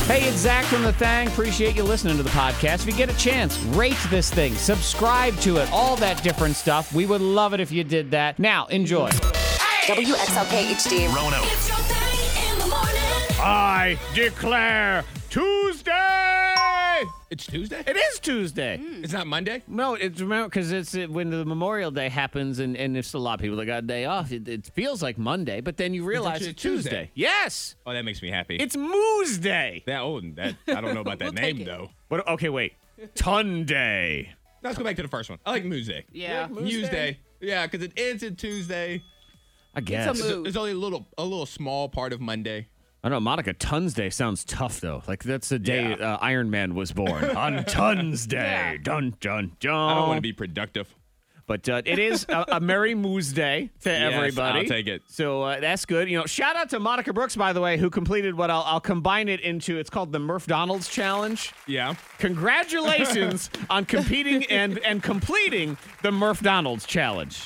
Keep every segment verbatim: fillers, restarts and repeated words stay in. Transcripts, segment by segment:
Hey, it's Zach from The Thang. Appreciate you listening to the podcast. If you get a chance, rate this thing, subscribe to it, all that different stuff. We would love it if you did that. Now, enjoy. W X L K H D. Rono. It's your thing in the morning. I declare Tuesday! It's Tuesday? It is Tuesday. It's not Monday? No, it's remember because it's it, when the Memorial Day happens, and, and it's a lot of people that got a day off. It, it feels like Monday, but then you realize actually it's Tuesday. Tuesday. Yes, Oh, that makes me happy. it's Moose Day. that old. That I don't know about that We'll name, take it. though. What? Okay, wait. Ton Day. Let's go back to the first one. I like Moose Day. Yeah. Muse Day. Yeah, because it ends in Tuesday. I guess. a move. There's only a little, a little small part of Monday. I don't know. Monica Tons Day sounds tough though. Like that's the day Yeah. uh, Iron Man was born on Tons Day. Yeah. Dun dun dun. I don't want to be productive. But uh, it is a, a Merry Moose Day to Yes, everybody. I'll take it. So uh, that's good. You know, shout out to Monica Brooks, by the way, who completed what I'll, I'll combine it into. It's called the Murph Donald's Challenge. Yeah. Congratulations on competing and and completing the Murph Donald's Challenge.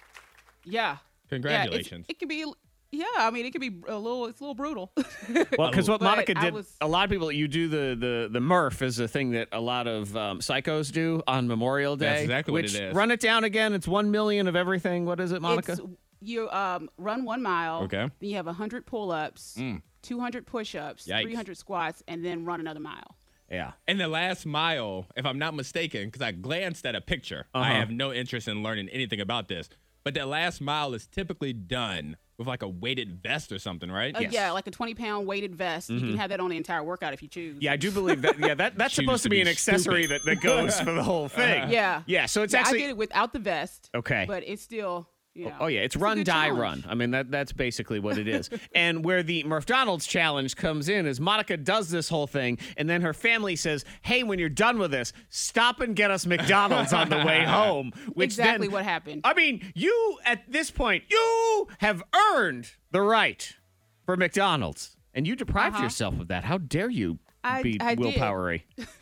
Yeah. Congratulations. Yeah, it's- it could be. Yeah, I mean, it could be a little. It's a little brutal. Well, because what But Monica I did, was- a lot of people, you do the the the Murph is a thing that a lot of um, psychos do on Memorial Day. That's exactly what which, it is. Run it down again. It's one million of everything. What is it, Monica? It's, you um run one mile. Okay. Mm. Then you have a hundred pull-ups, two hundred push-ups, Yikes. three hundred squats, and then run another mile. yeah. And the last mile, if I'm not mistaken, because I glanced at a picture, I Uh-huh. have no interest in learning anything about this, but that last mile is typically done with like a weighted vest or something, right? Uh, Yeah, like a twenty-pound weighted vest. You can have that on the entire workout if you choose. Mm-hmm. Yeah, I do believe that. Yeah, that that's Choose supposed to to be be an accessory that, that goes for the whole thing. Yeah. Yeah. So it's Yeah, actually I did it without the vest. Okay. But it's still. You know, Oh yeah, it's a run, good die, challenge. run. I mean that that's basically what it is. And where the Murph Donald's challenge comes in is Monica does this whole thing, and then her family says, "Hey, when you're done with this, stop and get us McDonald's on the way home." Which Exactly then, what happened. I mean, you at this point, you have earned the right for McDonald's, and you deprived Uh-huh. yourself of that. How dare you I- be I did. willpowery?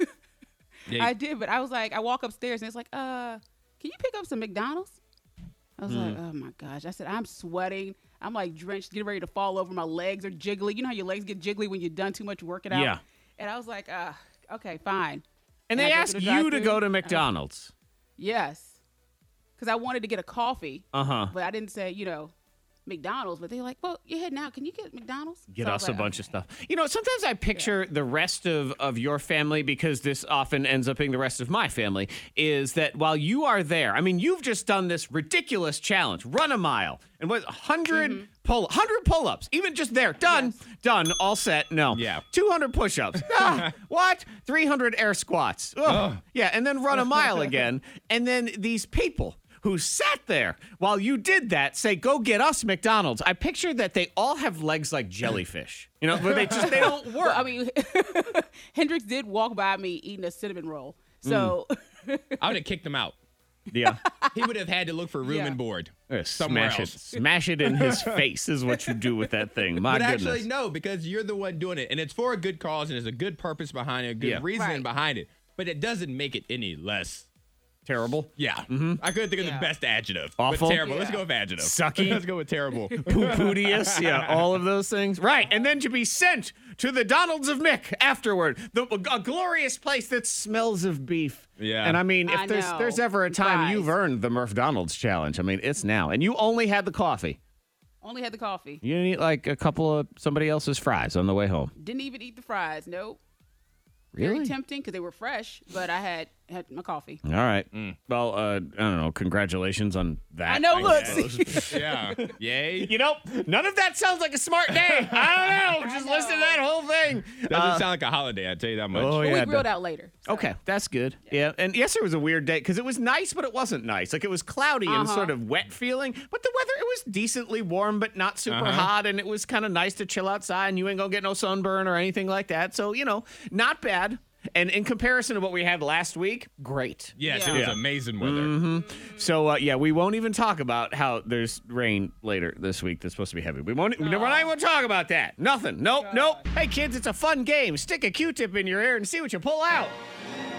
Yeah. I did, but I was like, I walk upstairs and it's like, uh, can you pick up some McDonald's? I was like, oh my gosh. I said, I'm sweating. I'm like drenched, getting ready to fall over. My legs are jiggly. You know how your legs get jiggly when you're done too much working out? Yeah. And I was like, uh, okay, fine. And And they I go ask to the you to drive-thru. go to McDonald's. Yes. Because I wanted to get a coffee, Uh-huh. but I didn't say, you know, McDonald's. But they're like, well, you're heading out. Can you get McDonald's? Get So I was us a like, bunch of okay. stuff. You know, sometimes I picture the rest of, of your family, because this often ends up being the rest of my family, is that while you are there, I mean, you've just done this ridiculous challenge, run a mile, and what, one hundred Mm-hmm. pull, one hundred pull-ups, even just there, done, done, all set, no. Yeah. two hundred push-ups, ah, what? three hundred air squats, Ugh. Yeah, and then run a mile again, and then these people who sat there while you did that say, go get us McDonald's. I picture that they all have legs like jellyfish. You know, where they just, they don't work. Well, I mean, Hendrix did walk by me eating a cinnamon roll. So I would have kicked him out. yeah. He would have had to look for room Yeah. and board Uh, somewhere smash else. it. Smash it in his face is what you do with that thing. My But goodness. actually, no, because you're the one doing it, and it's for a good cause, and there's a good purpose behind it, a good Yeah. reasoning Right. behind it. But it doesn't make it any less. Terrible. Yeah, I couldn't think of Yeah. the best adjective. Awful? But terrible. Let's Yeah. go with adjective. Sucky? Let's go with terrible. Poo-pootious. Yeah, all of those things. Right. And then to be sent to the Donalds of Mick afterward. The, a glorious place that smells of beef. Yeah. And I mean, if I there's know. there's ever a time Fries. you've earned the Murph Donald's challenge, I mean, it's now. And you only had the coffee. only had the coffee. You didn't eat like a couple of somebody else's fries on the way home. Didn't even eat the fries. Nope. Really? Very tempting because they were fresh, but I had had my coffee. All right. Well, uh, I don't know. Congratulations on that. I know, look, guess. yeah. Yay. You know, none of that sounds like a smart day. I don't know. Just listen to that whole thing. Doesn't sound like a holiday, I tell you that much. Oh, But yeah. we it grilled does. out later. so. Okay, that's good. Yeah. And yes, it was a weird day because it was nice, but it wasn't nice. Like it was cloudy and Uh-huh. sort of wet feeling, but the weather, it was decently warm, but not super Uh-huh. hot. And it was kind of nice to chill outside, and you ain't gonna get no sunburn or anything like that. So, you know, not bad. And in comparison to what we had last week, great. Yes, Yeah. it was Yeah. amazing weather. Mm-hmm. So, uh, yeah, we won't even talk about how there's rain later this week that's supposed to be heavy. We won't, we're not even talk about that. Nothing. Nope, nope. Hey, kids, it's a fun game. Stick a Q-tip in your ear and see what you pull out.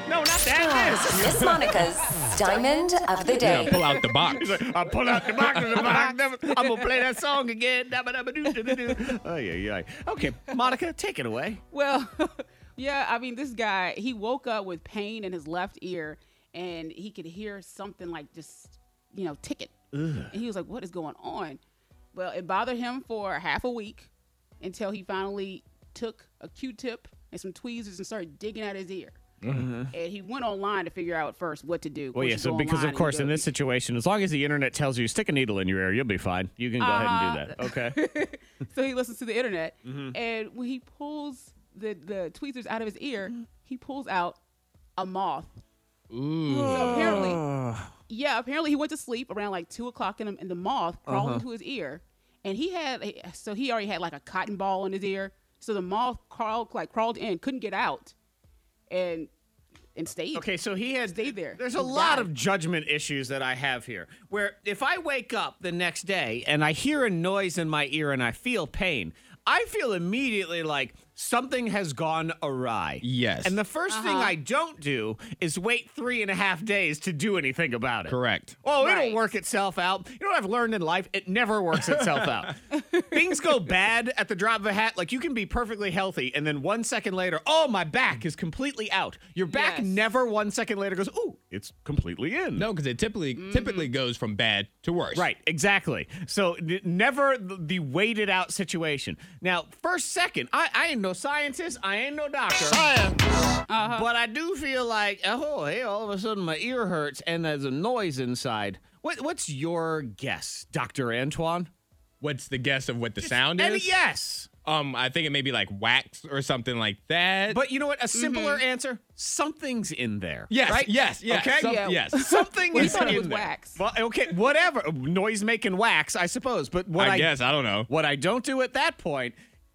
No, not that. This. Miss Monica's Diamond of the Yeah, Day. pull out the box. He's like, I pull out the box of the box. Never- I'm gonna play that song again. Dabba-dabba-doo-doo-doo-doo. Oh yeah, yeah. Okay, Monica, take it away. Well, yeah, I mean, this guy, he woke up with pain in his left ear, and he could hear something like just, you know, ticking. And he was like, what is going on? Well, it bothered him for half a week until he finally took a Q-tip and some tweezers and started digging at his ear. And he went online to figure out first what to do. Of Well, course, yeah. you So go because online of course and in you this situation, as long as the internet tells you stick a needle in your ear, you'll be fine. You can go ahead and do that. Okay. go- so he listens to the internet, and when he pulls the, the tweezers out of his ear, he pulls out a moth. Ooh. So apparently, yeah, apparently he went to sleep around like two o'clock, and, and the moth crawled Uh-huh. into his ear, and he had so he already had like a cotton ball in his ear. So the moth crawled like crawled in, couldn't get out, and and stayed. Okay, so he had Stayed there. There's He a lot died. of judgment issues that I have here. Where if I wake up the next day and I hear a noise in my ear and I feel pain, I feel immediately like something has gone awry. Yes. And the 1st thing Uh-huh. I don't do is wait three and a half days to do anything about it. Correct. Oh, it'll Right. work itself out. You know what I've learned in life? It never works itself out. Things go bad at the drop of a hat. Like you can be perfectly healthy, and then one second later, oh, my back is completely out. Your back Yes. never one second later goes, oh, it's completely in. No, because it typically typically goes from bad to worse. Right, exactly. So n- never the, the waited out situation. Now, first, second, I, I ain't no scientist. I ain't no doctor. Science. But I do feel like, oh, hey, all of a sudden my ear hurts and there's a noise inside. What, what's your guess, Doctor Antoine? What's the guess of what the sound And is? yes. Um, I think it may be like wax or something like that. But you know what? A simpler answer: something's in there. yes, right? yes, yes, Okay. some- Yeah. yes. Something Well, he is thought in it was there. wax. Well, okay, whatever. Noise making wax, I suppose. But what I, I, guess I don't know. what I don't do at that point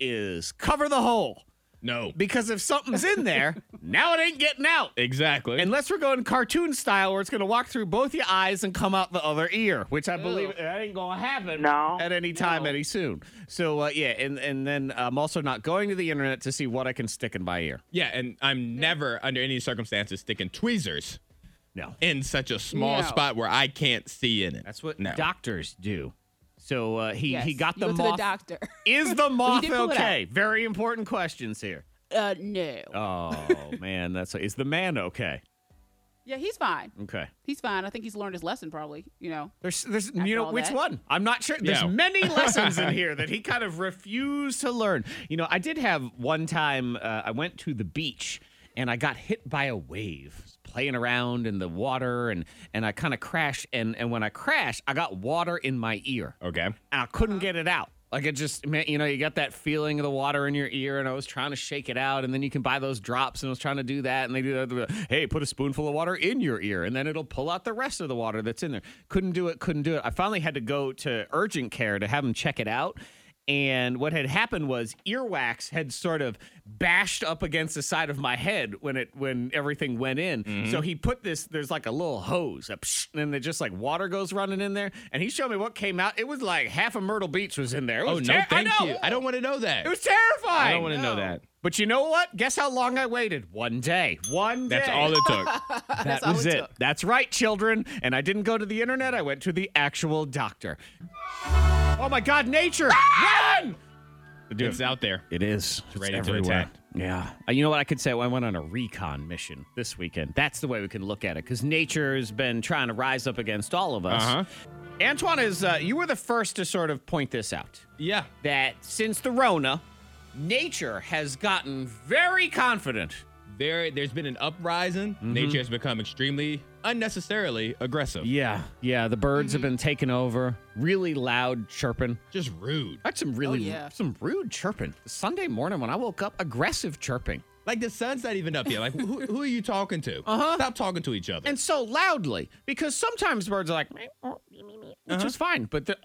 is cover the hole. No, Because if something's in there, now it ain't getting out. exactly. Unless we're going cartoon style where it's going to walk through both your eyes and come out the other ear, which I believe that ain't going to happen No. at any time, No. any soon. So, uh, yeah, and, and then I'm also not going to the internet to see what I can stick in my ear. yeah, and I'm never under any circumstances sticking tweezers No. in such a small No. spot where I can't see in it. That's what no. doctors do. So uh, he, Yes. he got You the go to moth. the doctor. Is the moth did pull it okay? Very important questions here. Uh, no. Oh, man. that's Is the man okay? Yeah, he's fine. Okay. He's fine. I think he's learned his lesson probably, you know. There's, there's, you After know, all which that. one? I'm not sure. There's Yeah. many lessons in here that he kind of refused to learn. You know, I did have one time. Uh, I went to the beach and I got hit by a wave, playing around in the water, and and I kind of crashed. And and when I crashed, I got water in my ear, Okay. and I couldn't get it out. Like it just, man, you know, you got that feeling of the water in your ear, and I was trying to shake it out, and then you can buy those drops, and I was trying to do that, and they do that. Hey, put a spoonful of water in your ear, and then it'll pull out the rest of the water that's in there. Couldn't do it, couldn't do it. I finally had to go to urgent care to have them check it out. And what had happened was earwax had sort of bashed up against the side of my head when it when everything went in. So he put this, there's like a little hose, a psh, and then just like water goes running in there. And he showed me what came out. It was like half of Myrtle Beach was in there. It Oh was no, ter- thank I know. you. I don't want to know that. It was terrifying. I don't want to know that. But you know what? Guess how long I waited? One day. One day. That's all it took. That That's all was it it. took. That's right, children. And I didn't go to the internet. I went to the actual doctor. Oh my God, nature! Run! Dude, It's out there. it is. It's ready to everywhere. attack. Yeah. Uh, you know what I could say? I went on a recon mission this weekend. That's the way we can look at it, because nature has been trying to rise up against all of us. Uh-huh. Antoine, is uh, you were the first to sort of point this out, Yeah. that since the Rona, nature has gotten very confident. There, there's been an uprising. Nature has become extremely unnecessarily aggressive. Yeah, yeah. The birds have been taking over. Really loud chirping. Just rude. I had some really, Oh, yeah. some rude chirping. Sunday morning when I woke up, aggressive chirping. Like the sun's not even up yet. Like who, who are you talking to? Uh-huh. Stop talking to each other. And so loudly, because sometimes birds are like, which is fine, but the,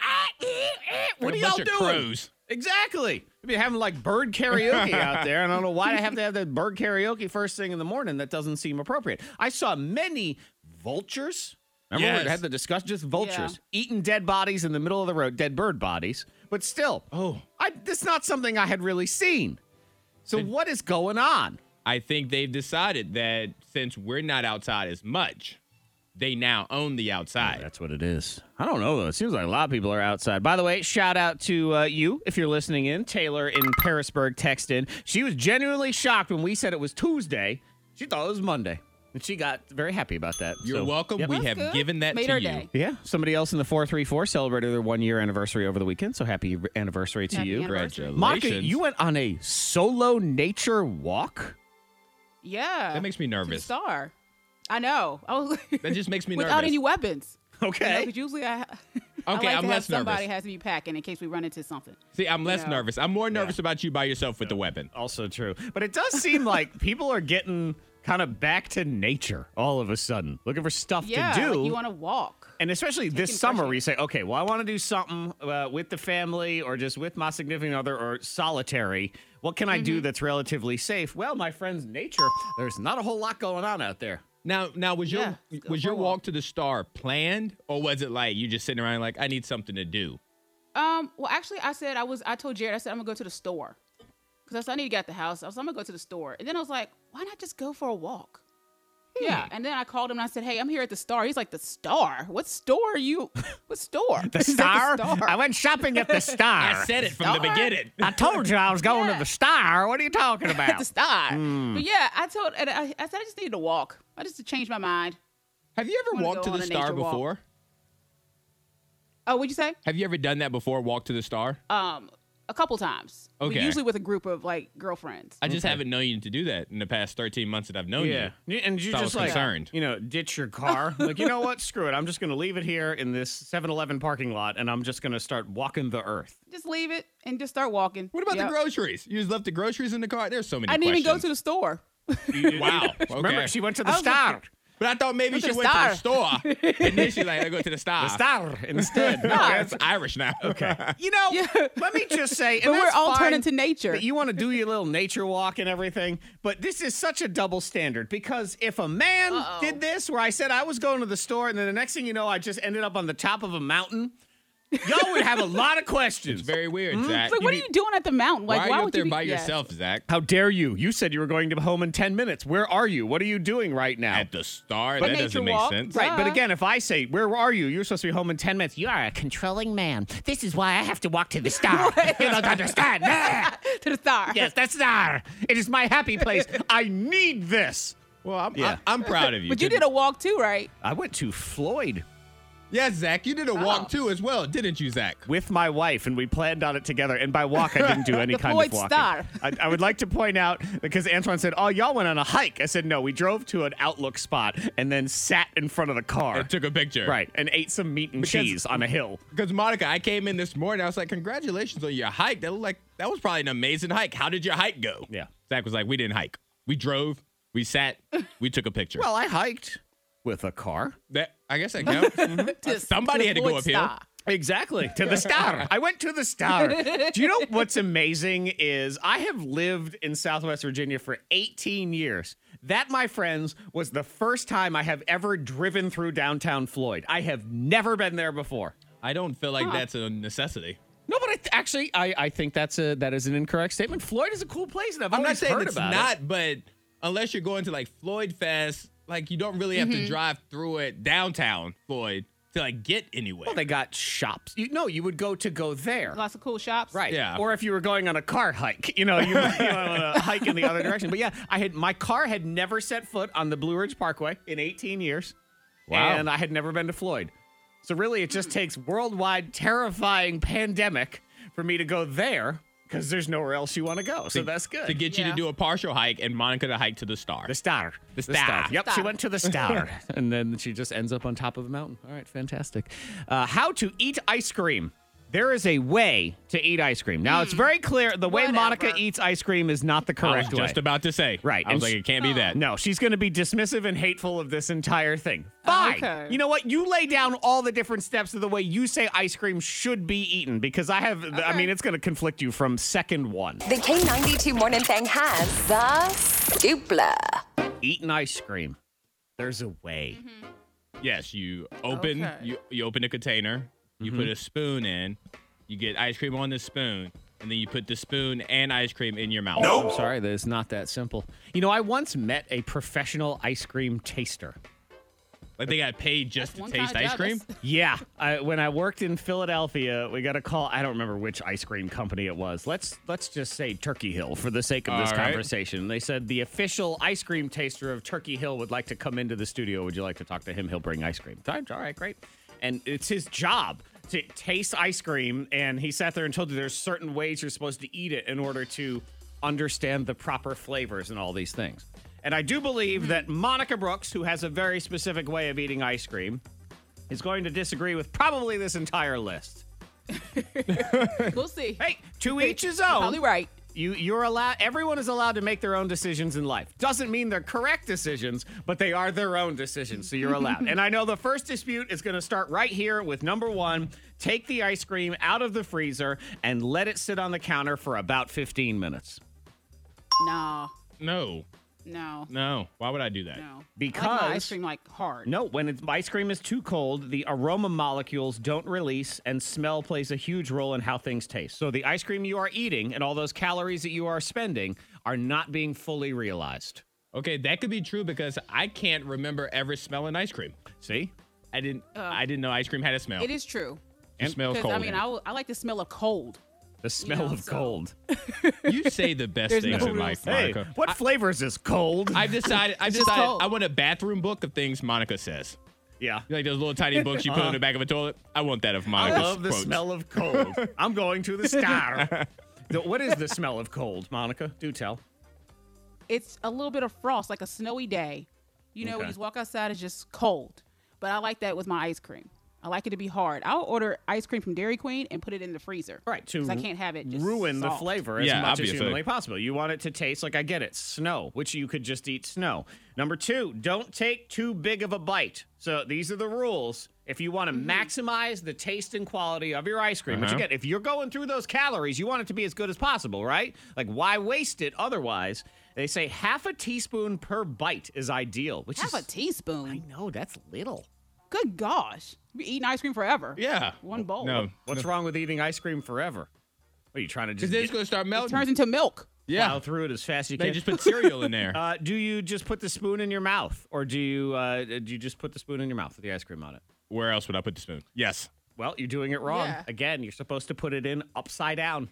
what Like are a y'all bunch of doing? crows. Exactly. I'd be having like bird karaoke out there, and I don't know why I have to have that bird karaoke first thing in the morning. That doesn't seem appropriate. I saw many vultures. Remember we Yes. had the discussion, just vultures Yeah. eating dead bodies in the middle of the road, dead bird bodies. But still, Oh. I, this is not something I had really seen. So what is going on? I think they've decided that since we're not outside as much, they now own the outside. That's what it is. I don't know, though. It seems like a lot of people are outside. By the way, shout out to uh, you, if you're listening in. Taylor in Parisburg texted in. She was genuinely shocked when we said it was Tuesday. She thought it was Monday. And she got very happy about that. You're So, welcome. yep. We That's have good. given that Made to her you. day. Yeah, somebody else in the four three four celebrated their one-year anniversary over the weekend, so happy anniversary to Happy you. anniversary. Congratulations. Monica, you went on a solo nature walk? Yeah. That makes me To the nervous. star. I know. I was That just makes me without nervous. any weapons. Okay. Because usually I, I Okay, like I'm to less have somebody nervous. has to be packing in case we run into something. See, I'm less know. nervous. I'm more nervous about you by yourself with the weapon. Also true. But it does seem like people are getting kind of back to nature all of a sudden, looking for stuff Yeah, to do. like you want to walk. And especially this Taking summer, pressure. where you say, okay, well, I want to do something uh, with the family or just with my significant other or solitary. What can I Mm-hmm. do that's relatively safe? Well, my friends, nature, there's not a whole lot going on out there. Now, now was your Yeah, let's go was for your a walk walk. to the star planned, or was it like you just sitting around like I need something to do? Um. Well, actually, I said I was. I told Jared. I said I'm gonna go to the store because I said I need to get out the house. I was. I'm gonna go to the store, and then I was like, why not just go for a walk? Hmm. Yeah. And then I called him and I said, hey, I'm here at the Star. He's like, the Star? What store are you? What store? The He's at star? I went shopping at the star. I said it from the Star? beginning. I told you I was going Yeah. to the star. What are you talking at about? the Star. Hmm. But yeah, I told. And I, I said I just needed to walk. I just to change my mind. Have you ever Wanna walked go to the on a star nature walk. before? Oh, what'd you say? Have you ever done that before? Walk to the star? Um, a couple times. But Okay. usually with a group of like girlfriends. I just haven't known you to do that in the past thirteen months that I've known Yeah. you. And you So I just was like, concerned. you know, ditch your car. Like, you know what? Screw it. I'm just going to leave it here in this seven eleven parking lot and I'm just going to start walking the earth. Just leave it and just start walking. What about Yep. the groceries? You just left the groceries in the car? There's so many I didn't even go to questions. the store. Wow. Okay. Remember, she went to the I was star. But I thought maybe Went she to the went to the store and then she like, I go to the star. The star instead. No, that's Irish now. Okay. You know, Yeah. let me just say, and But we're that's all fine turning to nature. that you want to do your little nature walk and everything, but this is such a double standard because if a man Uh-oh. did this, where I said I was going to the store, and then the next thing you know, I just ended up on the top of a mountain, y'all would have a lot of questions. It's very weird, Zach. It's like, what are you doing at the mountain? Like, why are why you up would there you be, by yeah. yourself, Zach? How dare you? You said you were going to home in ten minutes. Where are you? What are you doing right now? At the star? But that nature doesn't make walk. sense. Right, but Duh. again, if I say, where are you? You're supposed to be home in ten minutes. You are a controlling man. This is why I have to walk to the star. You don't understand. Nah. To the Star. Yes, the star. It is my happy place. I need this. Well, I'm, Yeah. I'm, I'm proud of you. But you did a walk too, right? I went to Floyd Yes, Zach, you did a walk Oh. too as well, didn't you, Zach? with my wife, and we planned on it together. And by walk, I didn't do any The kind Floyd of walking. Star. I, I would like to point out, because Antoine said, oh, y'all went on a hike. I said, no, we drove to an outlook spot and then sat in front of the car. I took a picture. Right, and ate some meat and Because- cheese on a hill. Because Monica, I came in this morning. I was like, "Congratulations on your hike. That looked like that was probably an amazing hike. How did your hike go?" Yeah. Zach was like, "We didn't hike. We drove. We sat. We took a picture." Well, I hiked with a car. that I guess that counts. Mhm. To- Somebody to had to Floyd go uphill. Star. Exactly. To the star. I went to the star. Do you know what's amazing is I have lived in Southwest Virginia for eighteen years. That, my friends, was the first time I have ever driven through downtown Floyd. I have never been there before. I don't feel like that's a necessity. No, but I th- actually, I, I think that's a that is an incorrect statement. Floyd is a cool place, and I've I'm not always saying heard it's about not, it. but unless you're going to like Floyd Fest, like you don't really have Mm-hmm. to drive through it downtown Floyd to like get anywhere. Well, they got shops. You, no, you would go to go there. Lots of cool shops. Right. Yeah. Or if you were going on a car hike, you know, you, you went on a hike in the other direction. But yeah, I had my car had never set foot on the Blue Ridge Parkway in eighteen years. Wow. And I had never been to Floyd. So really, it just takes worldwide terrifying pandemic for me to go there because there's nowhere else you want to go. So that's good. to get you to Yeah. do a partial hike and Monica to hike to the star. the star. The star. Yep, she Star. went to the star. And then she just ends up on top of a mountain. All right, fantastic. Uh, how to eat ice cream. There is a way to eat ice cream. Now, it's very clear the way Whatever. Monica eats ice cream is not the I was correct way. just about to say. Right, I was and like, sh- it can't be that. No, she's going to be dismissive and hateful of this entire thing. Fine. Okay. You know what? You lay down all the different steps of the way you say ice cream should be eaten because I have, I mean, it's going to conflict you from second one. The K ninety-two Morning Thing has the scoopla. Eating ice cream. There's a way. Yes, you open Okay. you you open a container, you Mm-hmm. put a spoon in, you get ice cream on the spoon, and then you put the spoon and ice cream in your mouth. I'm sorry, that is not that simple. You know, I once met a professional ice cream taster. Like they got paid just That's to one taste kind of ice job. cream? That's- Yeah, I, when I worked in Philadelphia, we got a call. I don't remember which ice cream company it was. Let's let's just say Turkey Hill for the sake of this All right. conversation. They said the official ice cream taster of Turkey Hill would like to come into the studio. Would you like to talk to him? He'll bring ice cream. All right, all right, great. And it's his job to taste ice cream. And he sat there and told you there's certain ways you're supposed to eat it in order to understand the proper flavors and all these things. And I do believe that Monica Brooks, who has a very specific way of eating ice cream, is going to disagree with probably this entire list. We'll see. Hey, to each his own. Probably right. You, you're allowed. Everyone is allowed to make their own decisions in life. Doesn't mean they're correct decisions, but they are their own decisions. So you're allowed. And I know the first dispute is going to start right here with number one. Take the ice cream out of the freezer and let it sit on the counter for about fifteen minutes. No, No. no, No. Why would I do that? no. I like my Because- ice cream like hard. No, when it's, ice cream is too cold, the aroma molecules don't release, and smell plays a huge role in how things taste. So the ice cream you are eating and all those calories that you are spending are not being fully realized. Okay, that could be true because I can't remember ever smelling ice cream. See? I didn't I didn't know ice cream had a smell. It is true. It smells Because cold. I mean, I, w- I like the smell of cold. The smell know, of so- cold. You say the best There's things no in real life, smell. Hey, Monica. what flavors is cold? I've decided I've It's just decided cold. I want a bathroom book of things Monica says. yeah. You like those little tiny books you put on the back of a toilet? I want that of I Monica's love the quotes. smell of cold. I'm going to the star. The- what is the smell of cold, Monica? Do tell. It's a little bit of frost, like a snowy day. You know, Okay. when you just walk outside, it's just cold. But I like that with my ice cream. I like it to be hard. I'll order ice cream from Dairy Queen and put it in the freezer. Right, to 'Cause I can't have it just ruin the soft. flavor as Yeah, much obviously. as humanly possible. You want it to taste like, I get it, snow, which you could just eat snow. Number two, don't take too big of a bite. So these are the rules. If you want to Mm-hmm. maximize the taste and quality of your ice cream, which Uh-huh. again, if you're going through those calories, you want it to be as good as possible, right? Like, why waste it otherwise? They say half a teaspoon per bite is ideal, which Half is... a teaspoon. I know, that's little. Good gosh. You be eating ice cream forever. Yeah. One bowl. No. What's wrong with eating ice cream forever? What, are you trying to Because just then get, it's going to start It melting. turns into milk. yeah. plow through it as fast as you They can? just put cereal in there. Uh, do you just put the spoon in your mouth, or do you uh, do you just put the spoon in your mouth with the ice cream on it? Where else would I put the spoon? Yes. Well, you're doing it wrong. Yeah. Again, you're supposed to put it in upside down.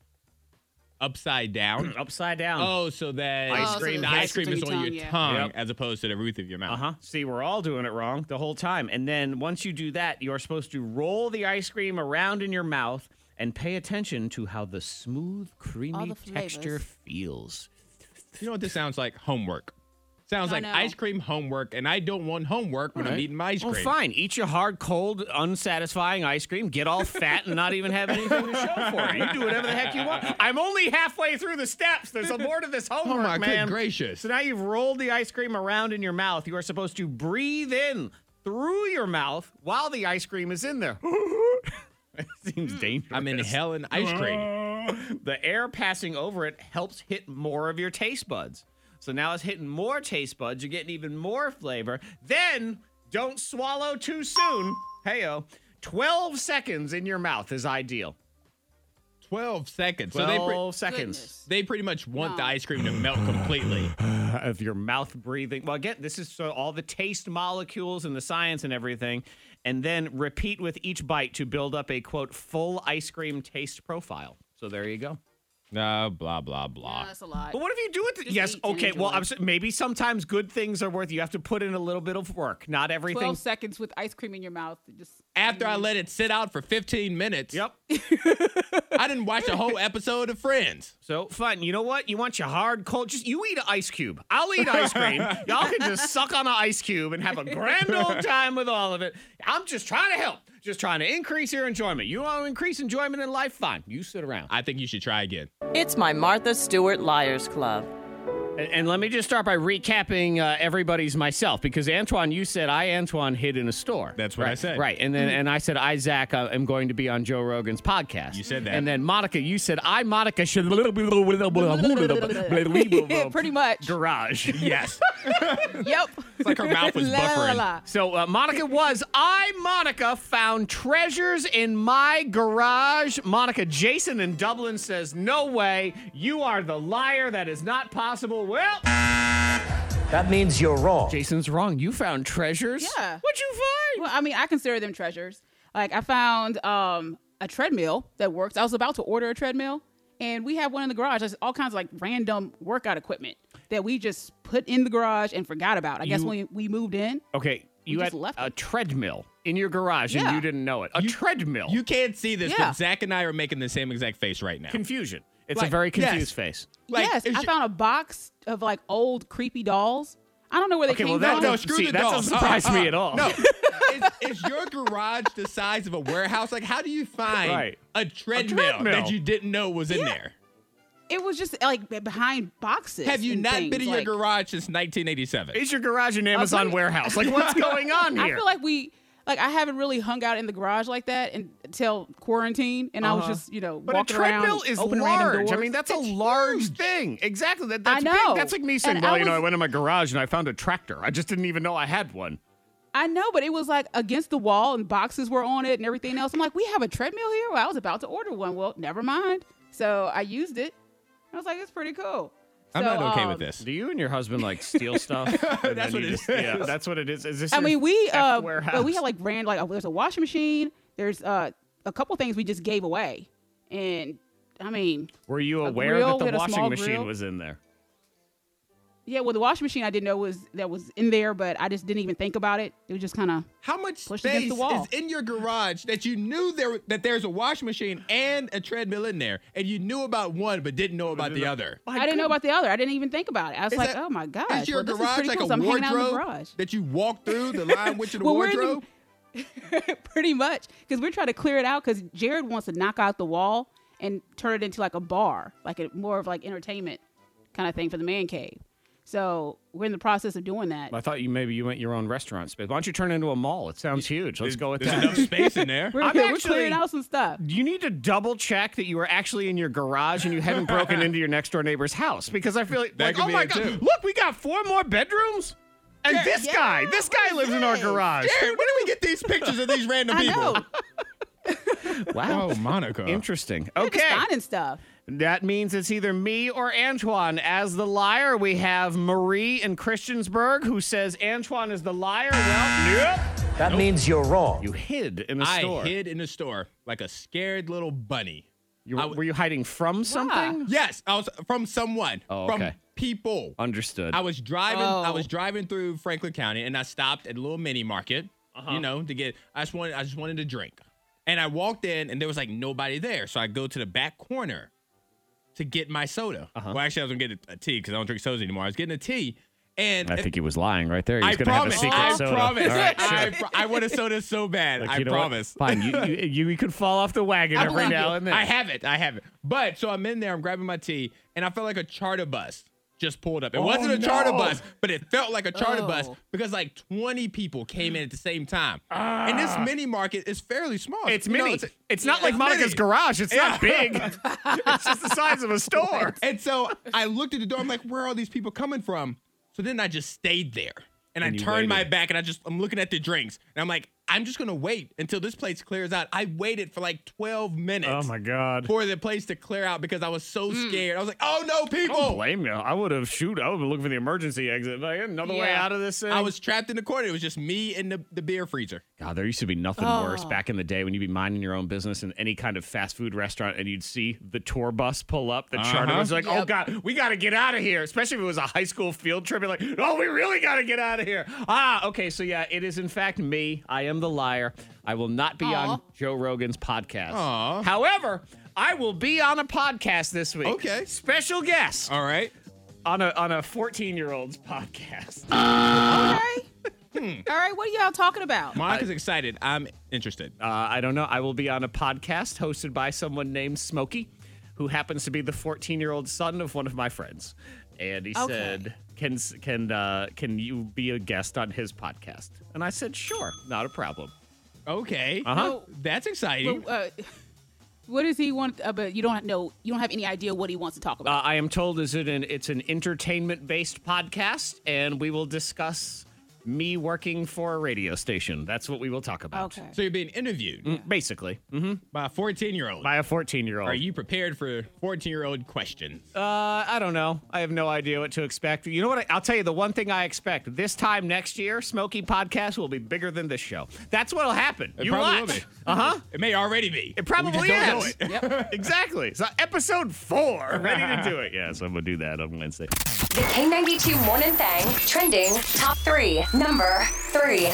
Upside down. Upside down. Oh, so that Ice Oh, so cream the the ice cream is on on your your tongue, tongue yeah. Yep. as opposed to the roof of your mouth. Uh huh. See, we're all doing it wrong the whole time. And then once you do that, you're supposed to roll the ice cream around in your mouth and pay attention to how the smooth, creamy the flavors. texture feels. You know what this sounds like? Homework. Sounds I like know. ice cream homework, and I don't want homework when I'm Right. eating my ice Well, cream. fine. Eat your hard, cold, unsatisfying ice cream. Get all fat and not even have anything to show for it. You do whatever the heck you want. I'm only halfway through the steps. There's a more to this homework, Oh my man. good gracious. So now you've rolled the ice cream around in your mouth. You are supposed to breathe in through your mouth while the ice cream is in there. It seems dangerous. I'm inhaling ice cream. The air passing over it helps hit more of your taste buds. So now it's hitting more taste buds. You're getting even more flavor. Then don't swallow too soon. Heyo. twelve seconds in your mouth is ideal. twelve seconds. So they, twelve pre- seconds. Goodness. they pretty much want the No. ice cream to melt completely. Of your mouth breathing. Well, again, this is so all the taste molecules and the science and everything. And then repeat with each bite to build up a, quote, full ice cream taste profile. So there you go. No, blah, blah, blah. Yeah, that's a lot. But what if you do it? Just Yes, eat and okay. Well, enjoy. I'm, s- maybe sometimes good things are worth. You have to put in a little bit of work. Not everything. twelve seconds with ice cream in your mouth. Just After I let it sit out for fifteen minutes, Yep. I didn't watch a whole episode of Friends. So fun. You know what? You want your hard cold? Just you eat an ice cube. I'll eat ice cream. Y'all can just suck on an ice cube and have a grand old time with all of it. I'm just trying to help. Just trying to increase your enjoyment. You want to increase enjoyment in life? Fine. You sit around. I think you should try again. It's my Martha Stewart Liars Club. And, and let me just start by recapping uh, everybody's myself, because Antoine, you said I, Antoine, hid in a store. That's what I right, said. Right. And then and I said I, Zach, uh, am going to be on Joe Rogan's podcast. You said that. And then Monica, you said I, Monica, should pretty much. garage. Yes. Yep. It's like her mouth was La, la, buffering. la. So uh, Monica was, I, Monica, found treasures in my garage. Monica, Jason in Dublin says, no way. You are the liar. That is not possible. Well, That means you're wrong. Jason's wrong. You found treasures? Yeah. What'd you find? Well, I mean, I consider them treasures. Like, I found um, a treadmill that works. I was about to order a treadmill, and we have one in the garage. There's all kinds of, like, random workout equipment that we just put in the garage and forgot about. I guess You- when we moved in. Okay, you just had left a it. treadmill in your garage, and Yeah. you didn't know it. A treadmill. You can't see this, Yeah. but Zach and I are making the same exact face right now. Confusion. It's a Like, very confused yes. face. Like, yes, is I your- found a box of, like, old creepy dolls. I don't know where they Okay, came well, that from. No, doesn't- screw see, the that dolls. doesn't surprise Uh, uh, me uh. at all. No. is, is your garage the size of a warehouse? Like, how do you find Right. a, treadmill treadmill. that you didn't know was in there? It was just, like, behind boxes. Have you and not things, been in like- your garage since nineteen eighty-seven? Is your garage an Amazon pretty- warehouse? Like, what's going on I here? feel like we, like, I haven't really hung out in the garage like that until quarantine, and I was Uh-huh. just, you know, But a walking around, treadmill and is opening random large. I doors. mean, that's a It's large huge. thing. Exactly. That, that's I know. big. That's like me saying, And well, I you know, was- I went in my garage and I found a tractor. I just didn't even know I had one. I know, but it was like against the wall, and boxes were on it, and everything else. I'm like, we have a treadmill here. Well, I was about to order one. Well, never mind. So I used it. I was like, it's pretty cool. I'm So, not okay um, with this. Do you and your husband like steal stuff? And That's then what you it just- is. Yeah, that's what it is. Is this I your mean, we theft uh, warehouse? but we had like ran like there's a washing machine. There's uh a couple things we just gave away, and I mean, Were you a aware grill, that we the had a washing small machine grill. was in there? yeah. Well, the washing machine I didn't know was that was in there, but I just didn't even think about it. It was just kind of How much Pushed space against the wall. is in your garage that you knew there that there's a washing machine and a treadmill in there, and you knew about one but didn't know about the other? I didn't know about the other. I didn't even think about it. I was Is like, that- oh my gosh. Is your well, this is garage pretty like cool. a So I'm hanging out in the wardrobe garage. that you walk through the line with to the Well, we're in the- wardrobe? Pretty much, because we're trying to clear it out. Because Jared wants to knock out the wall and turn it into like a bar, like a more of like entertainment kind of thing for the man cave. So we're in the process of doing that. I thought you maybe you went your own restaurant space. Why don't you turn it into a mall? It sounds huge. Let's go with There's that. enough space in there. We're, I'm we're actually- clearing out some stuff. You need to double check that you were actually in your garage and you hadn't broken into your next door neighbor's house, because I feel like, That like could oh be my it, god, too. look, we got four more bedrooms, and Yeah, this yeah, guy, this guy what lives is in our this? garage. Jared, when do we get these pictures of these random I people? know. Wow, Oh, Monica. interesting. We're Okay, just finding stuff. that means it's either me or Antoine as the liar. We have Marie in Christiansburg who says Antoine is the liar. Well, yep. That means you're wrong. You hid in the I store. hid in the store like a scared little bunny. You, I w- were you hiding from something? Yes, I was from someone. Oh, from okay. people. Understood. I was driving. I Oh. was driving through Franklin County, and I stopped at a little mini market. Uh-huh. You know, to get. I just wanted. I just wanted to drink, and I walked in, and there was like nobody there. So I go to the back corner to get my soda. Uh-huh. Well, actually, I was gonna get a, a tea because I don't drink sodas anymore. I was getting a tea, and I think he was lying right there. He I was going to have a promise. secret I soda. promise. All right, sure. I, pro- I want a soda so bad. Like, I you know what? promise. Fine. You, you, you could fall off the wagon I every believe now you. and then. I have it. I have it. But so I'm in there. I'm grabbing my tea, and I felt like a charter bus just pulled up. It Oh, wasn't a charter no. bus, but it felt like a charter bus Oh. because like twenty people came in at the same time. And this mini market is fairly small. Ah. It's You know, mini. it's, it's not yeah, like it's Monica's mini. garage. It's Yeah. not big. It's just the size of a store. And so I looked at the door. I'm like, where are all these people coming from? So then I just stayed there. And, And I you turned my waited. back and I just, I'm looking at the drinks. And I'm like, I'm just going to wait until this place clears out. I waited for like twelve minutes. Oh my God. For the place to clear out because I was so scared. I was like, oh no, people. Don't blame you. I would have shoot. I would have looked for the emergency exit. Like, another way Yeah. out of this thing. I was trapped in the corner. It was just me and the, the beer freezer. God, there used to be nothing worse back in the day when you'd be minding your own business in any kind of fast food restaurant and you'd see the tour bus pull up, the charter Uh-huh. was like, oh Yep. God, we got to get out of here. Especially if it was a high school field trip. You're like, oh, we really got to get out of here. Ah, okay. So yeah, it is in fact me. I am the liar. I will not be Aw. on Joe Rogan's podcast. Aw. However, I will be on a podcast this week. Okay. Special guest All right. on a on a fourteen-year-old's podcast. Okay. All right. What are y'all talking about? Monica's excited. I'm interested. Uh, I don't know. I will be on a podcast hosted by someone named Smokey, who happens to be the fourteen-year-old son of one of my friends. And he Okay. said, "Can can uh, can you be a guest on his podcast?" And I said, "Sure, not a problem." Okay. Uh-huh. Well, that's exciting. Well, uh, What does he want? Uh, but you don't know. You don't have any idea what he wants to talk Uh, about. I am told is it an, it's an entertainment-based podcast, and we will discuss me working for a radio station. That's what we will talk about. okay. So you're being interviewed Mm, Basically. hmm by a fourteen-year-old. By a fourteen-year-old. Are you prepared for fourteen-year-old questions? Uh, I don't know. I have no idea what to expect. You know what? I, I'll tell you the one thing I expect. This time next year, Smokey Podcast will be bigger than this show. That's what'll happen. It you probably watch. will be. Uh-huh. It may already be. It probably we just don't is. know it. Yep. Exactly. So episode four, ready to do it. Yeah, so I'm going to do that on Wednesday. The K ninety-two Morning Thang trending top three. Number three.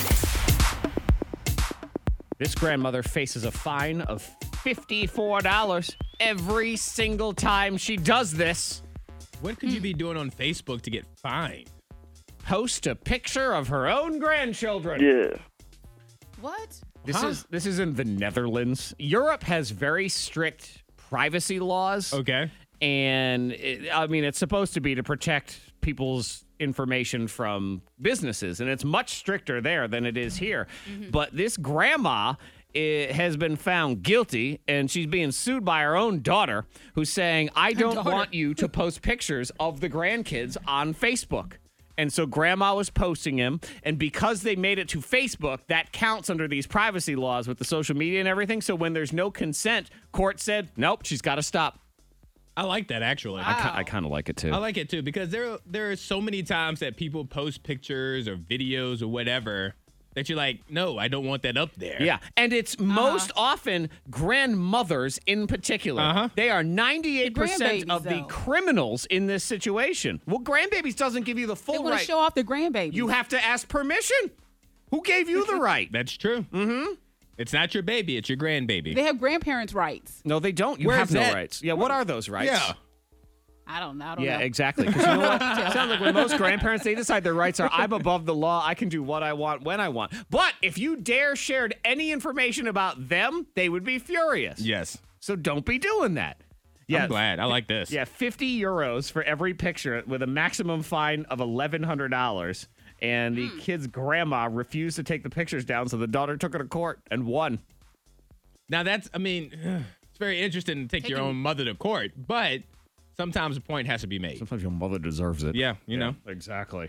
This grandmother faces a fine of fifty-four dollars every single time she does this. What could you be doing on Facebook to get fined? Post a picture of her own grandchildren. Yeah. What? This Huh? is this is in the Netherlands. Europe has very strict privacy laws. Okay. And it, I mean, it's supposed to be to protect people's information from businesses, and it's much stricter there than it is here. But this grandma eh, has been found guilty, and she's being sued by her own daughter, who's saying, I don't daughter. want you to post pictures of the grandkids on Facebook. And so grandma was posting him, and because they made it to Facebook, that counts under these privacy laws with the social media and everything. So when there's no consent, court said, nope, she's got to stop. I like that actually. I, ki- I kind of like it too. I like it too because there there are so many times that people post pictures or videos or whatever that you're like, no, I don't want that up there. Yeah, and it's most often grandmothers in particular. Uh-huh. They are ninety-eight percent grandbabies, of the though. criminals in this situation. Well, grandbabies doesn't give you the They full want right. to show off their grandbaby. You have to ask permission. Who gave you the right? That's true. Mm-hmm. It's not your baby, it's your grandbaby. They have grandparents' rights. No, they don't. You Where's have no that? rights. Yeah, what are those rights? Yeah. I don't know. I don't Yeah, know. exactly. Because you know what? It sounds like when most grandparents, they decide their rights are, I'm above the law. I can do what I want when I want. But if you dare shared any information about them, they would be furious. Yes. So don't be doing that. Yeah, I'm glad. I like this. Yeah, fifty euros for every picture with a maximum fine of eleven hundred dollars. And the kid's grandma refused to take the pictures down, so the daughter took her to court and won. Now that's, I mean, it's very interesting to take your Taking- own mother to court, but sometimes a point has to be made. Sometimes your mother deserves it. Yeah, you know. Exactly.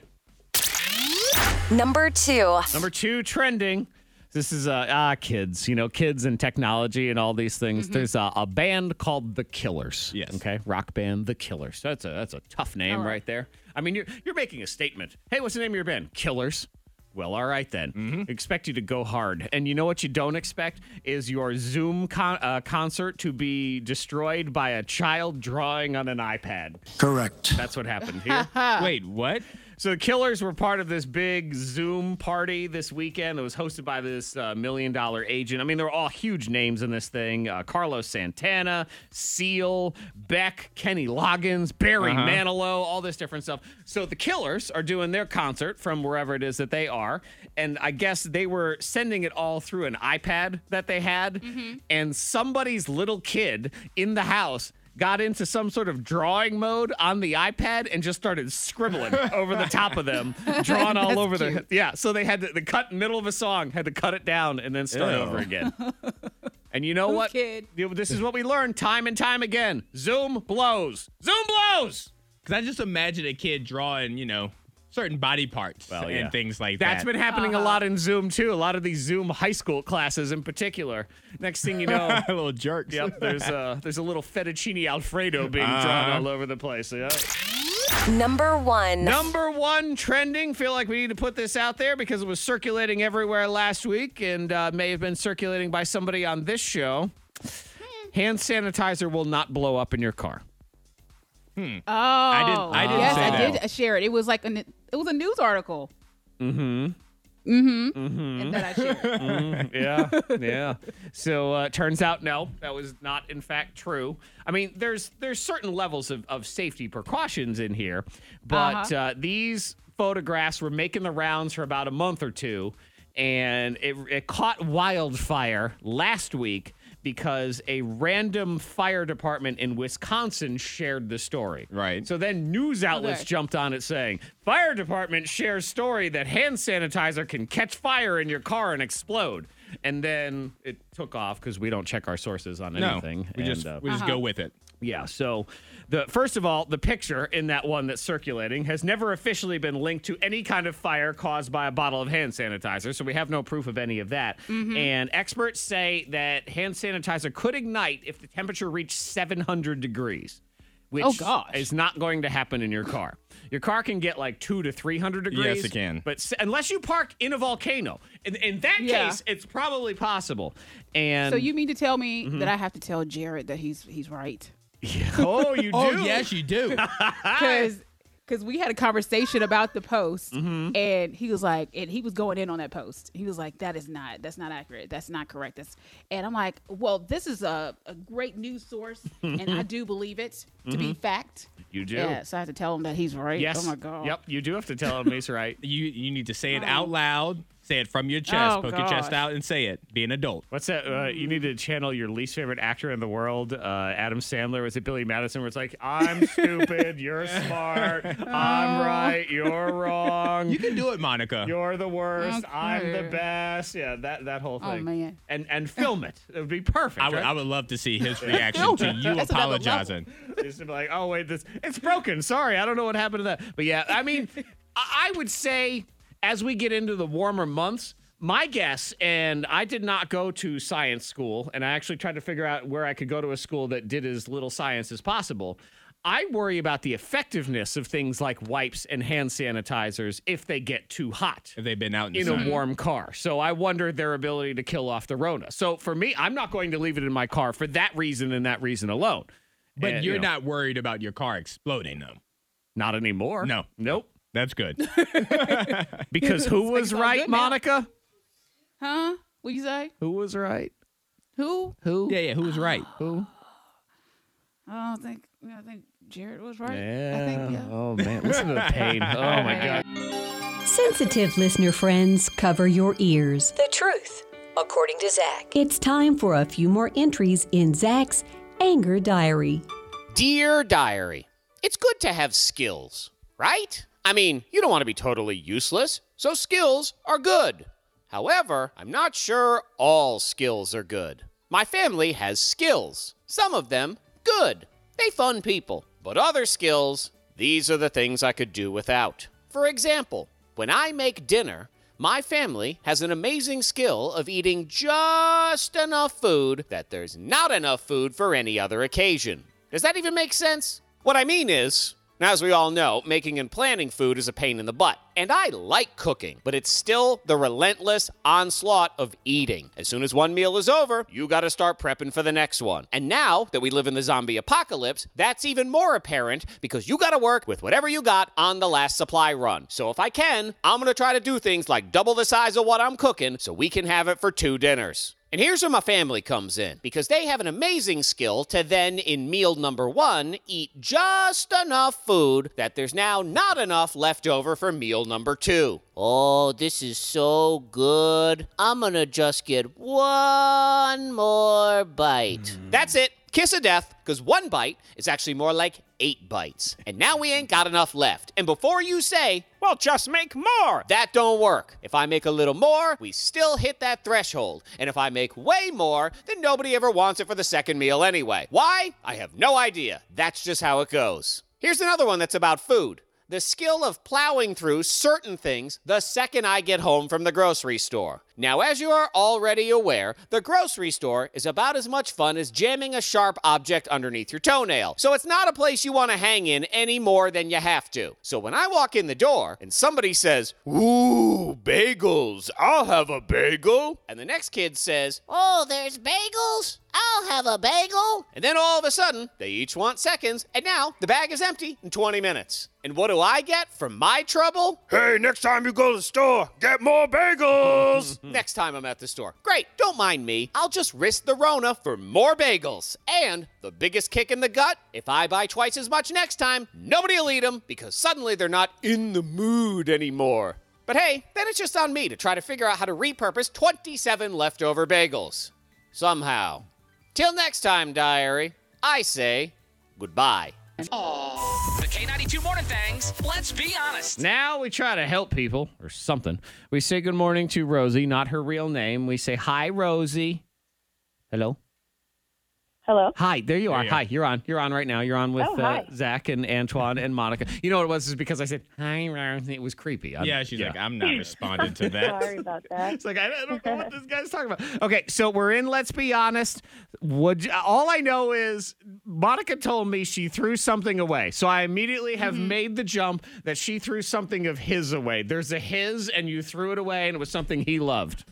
Number two. Number two, trending. This is uh, ah kids, you know, kids and technology and all these things. There's a, a band called The Killers. Yes. Okay, rock band The Killers. That's a that's a tough name All right. right. there. I mean, you're you're making a statement. Hey, what's the name of your band? Killers. Well, all right then. Expect you to go hard. And you know what you don't expect is your Zoom con- uh, concert to be destroyed by a child drawing on an iPad. Correct. That's what happened here. Wait, what? So the Killers were part of this big Zoom party this weekend. It was hosted by this uh, million dollar agent. I mean, there were all huge names in this thing. Uh, Carlos Santana, Seal, Beck, Kenny Loggins, Barry Uh-huh. Manilow, all this different stuff. So the Killers are doing their concert from wherever it is that they are. And I guess they were sending it all through an iPad that they had. And somebody's little kid in the house got into some sort of drawing mode on the iPad and just started scribbling over the top of them, drawing all That's over the cute. yeah. So they had to the cut middle of a song, had to cut it down and then start Ew. over again. And you know Poor what? kid. You know, This is what we learned time and time again. Zoom blows. Zoom blows. Because I just imagine a kid drawing, you know, certain body parts Well, and yeah. things like That's that. been happening a lot in Zoom too. A lot of these Zoom high school classes in particular. Next thing you know. little jerks. Yep, there's a there's a little fettuccine Alfredo being drawn Uh-huh. all over the place. Yeah. Number one. Number one trending. Feel like we need to put this out there because it was circulating everywhere last week and uh, may have been circulating by somebody on this show. Hand sanitizer will not blow up in your car. Oh, didn't- I didn't yes, say I that. did share it. It was like an, it was a news article. Mm-hmm. Mm-hmm. Mm-hmm. And then I shared. Yeah, yeah. So uh, turns out, no, that was not in fact true. I mean, there's there's certain levels of, of safety precautions in here, but Uh-huh. uh, these photographs were making the rounds for about a month or two, and it, it caught wildfire last week because a random fire department in Wisconsin shared the story. Right. So then news outlets Okay. jumped on it saying, fire department shares story that hand sanitizer can catch fire in your car and explode. And then it took off because we don't check our sources on No, anything. we and, just uh, we just go with it. yeah, so the first of all, the picture in that one that's circulating has never officially been linked to any kind of fire caused by a bottle of hand sanitizer, so we have no proof of any of that. And experts say that hand sanitizer could ignite if the temperature reached seven hundred degrees, which Oh, gosh. is not going to happen in your car. Your car can get like two to three hundred degrees. Yes, it can. But s- unless you park in a volcano, in, in that Yeah. case, it's probably possible. And So you mean to tell me Mm-hmm. that I have to tell Jared that he's he's right? oh, you do. Oh, yes, you do. Because because we had a conversation about the post, Mm-hmm. and he was like, and he was going in on that post. He was like, that is not that's not accurate. That's not correct. That's and I'm like, well, this is a, a great news source, and I do believe it to be fact. You do. Yeah, so I have to tell him that he's right. Yes. Oh my god. Yep. You do have to tell him he's right. You you need to say it out loud. Say it from your chest. Oh, Poke your chest gosh. out and say it. Be an adult. What's that? Uh, you need to channel your least favorite actor in the world, uh, Adam Sandler. Was it Billy Madison? Where it's like, I'm stupid, you're smart, I'm right, you're wrong. You can do it, Monica. You're the worst. I'm the Okay. best. Yeah, that that whole Oh, thing. man. And and film it. It would be perfect. I would, right? I would love to see his reaction to you That's another apologizing. Just to be like, oh wait, this it's broken. Sorry, I don't know what happened to that. But yeah, I mean, I I would say as we get into the warmer months, my guess, and I did not go to science school, and I actually tried to figure out where I could go to a school that did as little science as possible. I worry about the effectiveness of things like wipes and hand sanitizers if they get too hot If they've been out in, the in sun. a warm car. So I wonder their ability to kill off the Rona. So for me, I'm not going to leave it in my car for that reason and that reason alone. But And, you're you know, not worried about your car exploding, though. Not anymore. No. Nope. That's good. Because who was it's all right, good now. Monica? Huh? What you say? Who was right? Who? Who? yeah, yeah. Who was right? Who? I don't think. I think Jared was right. Yeah. I think. Yeah. Oh man, listen to the pain. Oh my god. Sensitive listener friends, cover your ears. The truth, according to Zach. It's time for a few more entries in Zach's Anger Diary. Dear Diary, it's good to have skills, right? I mean, you don't want to be totally useless, so skills are good. However, I'm not sure all skills are good. My family has skills. Some of them, good. They fun people. But other skills, these are the things I could do without. For example, when I make dinner, my family has an amazing skill of eating just enough food that there's not enough food for any other occasion. Does that even make sense? What I mean is, as we all know, making and planning food is a pain in the butt. And I like cooking, but it's still the relentless onslaught of eating. As soon as one meal is over, you gotta start prepping for the next one. And now that we live in the zombie apocalypse, that's even more apparent because you gotta work with whatever you got on the last supply run. So if I can, I'm gonna try to do things like double the size of what I'm cooking so we can have it for two dinners. And here's where my family comes in, because they have an amazing skill to then, in meal number one, eat just enough food that there's now not enough left over for meal number two. Oh, this is so good. I'm gonna just get one more bite. That's it. Kiss of death, because one bite is actually more like eight bites. And now we ain't got enough left. And before you say, well, just make more, that don't work. If I make a little more, we still hit that threshold. And if I make way more, then nobody ever wants it for the second meal anyway. Why? I have no idea. That's just how it goes. Here's another one that's about food. The skill of plowing through certain things the second I get home from the grocery store. Now, as you are already aware, the grocery store is about as much fun as jamming a sharp object underneath your toenail. So it's not a place you want to hang in any more than you have to. So when I walk in the door and somebody says, ooh, bagels, I'll have a bagel. And the next kid says, oh, there's bagels? I'll have a bagel. And then all of a sudden, they each want seconds, and now the bag is empty in twenty minutes. And what do I get for my trouble? Hey, next time you go to the store, get more bagels. Next time I'm at the store. Great, don't mind me. I'll just risk the Rona for more bagels. And the biggest kick in the gut, if I buy twice as much next time, nobody will eat them because suddenly they're not in the mood anymore. But hey, then it's just on me to try to figure out how to repurpose twenty-seven leftover bagels. Somehow. Till next time, diary, I say goodbye. The K ninety-two Morning Thangs. Let's be honest. Now we try to help people or something. We say good morning to Rosie, not her real name. We say, hi, Rosie. Hello? Hello. Hi, there you There are. you Hi, are. you're on. You're on right now. You're on with Oh, uh, hi. Zach and Antoine and Monica. You know what it was? Is because I said, hi, Rosie. It was creepy. I'm- Yeah, she's like, I'm not responding to that. Sorry about that. It's like, I I don't know what this guy's talking about. Okay, so we're in Let's Be Honest. Would you- all I know is Monica told me she threw something away. So I immediately have made the jump that she threw something of his away. There's a his, and you threw it away, and it was something he loved.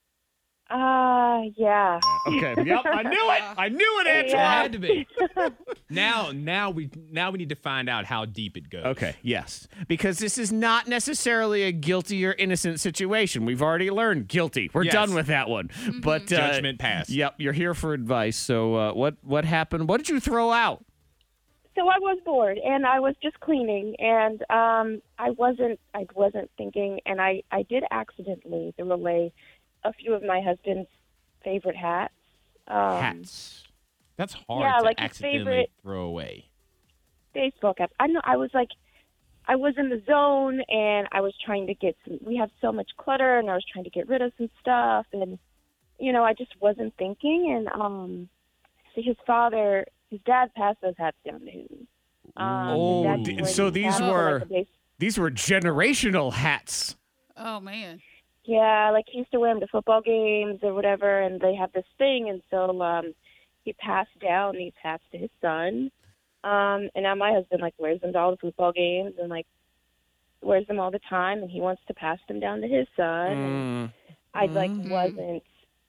Uh, yeah. Okay, yep, I knew it. I knew it, It Antoine. had to be. now, now we now we need to find out how deep it goes. Okay, yes. Because this is not necessarily a guilty or innocent situation. We've already learned guilty. We're Yes. done with that one. But uh, Judgment passed. Yep, you're here for advice. So uh, what what happened? What did you throw out? So I was bored, and I was just cleaning, and um, I wasn't, I wasn't thinking, and I, I did accidentally throw away a few of my husband's favorite hats. Um, Hats. That's hard Yeah, to like his accidentally favorite- throw away. Baseball caps. I know. I was like, I was in the zone, and I was trying to get some. We have so much clutter, and I was trying to get rid of some stuff, and you know, I just wasn't thinking. And um, see, his father, his dad passed those hats down to him. Um, Oh, that's d- where so these hats were, were- like, the base- These were generational hats. Oh man. Yeah, like he used to wear them to football games or whatever, and they have this thing, and so um, he passed down these hats to his son. Um, and now my husband like wears them to all the football games and like wears them all the time, and he wants to pass them down to his son. And I like wasn't.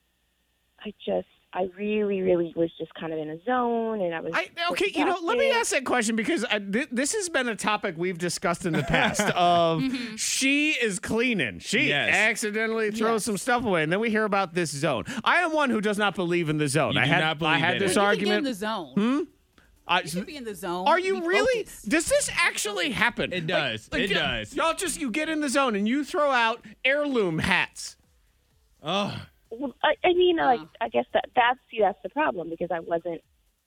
I just, I really, really was just kind of in a zone, and I was. I, okay, you know, let me ask that question because I, th- this has been a topic we've discussed in the past. Of she is cleaning, she Yes. accidentally throws Yes. some stuff away, and then we hear about this zone. I am one who does not believe in the zone. You I do had, not believe I had in this it. You can get argument. in the zone. I- You should be in the zone. Are you Be really? focused. Does this actually happen? It does. It y- does. Y'all just you get in the zone and you throw out heirloom hats. Oh, Well, I, I mean, like, I guess that that's see, that's the problem because I wasn't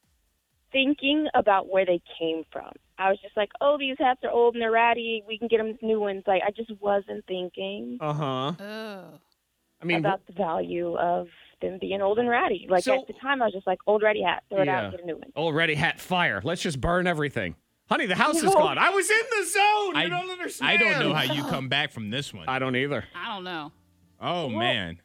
thinking about where they came from. I was just like, oh, these hats are old and they're ratty. We can get them new ones. Like, I just wasn't thinking Uh huh. Oh. I mean, about the value of them being old and ratty. Like So- at the time, I was just like, old ratty hat, throw it Yeah. out, get a new one. already hat fire. Let's just burn everything. Honey, the house is No. gone. I was in the zone. You I don't understand. I don't know how you come back from this one. I don't either. I don't know. Oh man.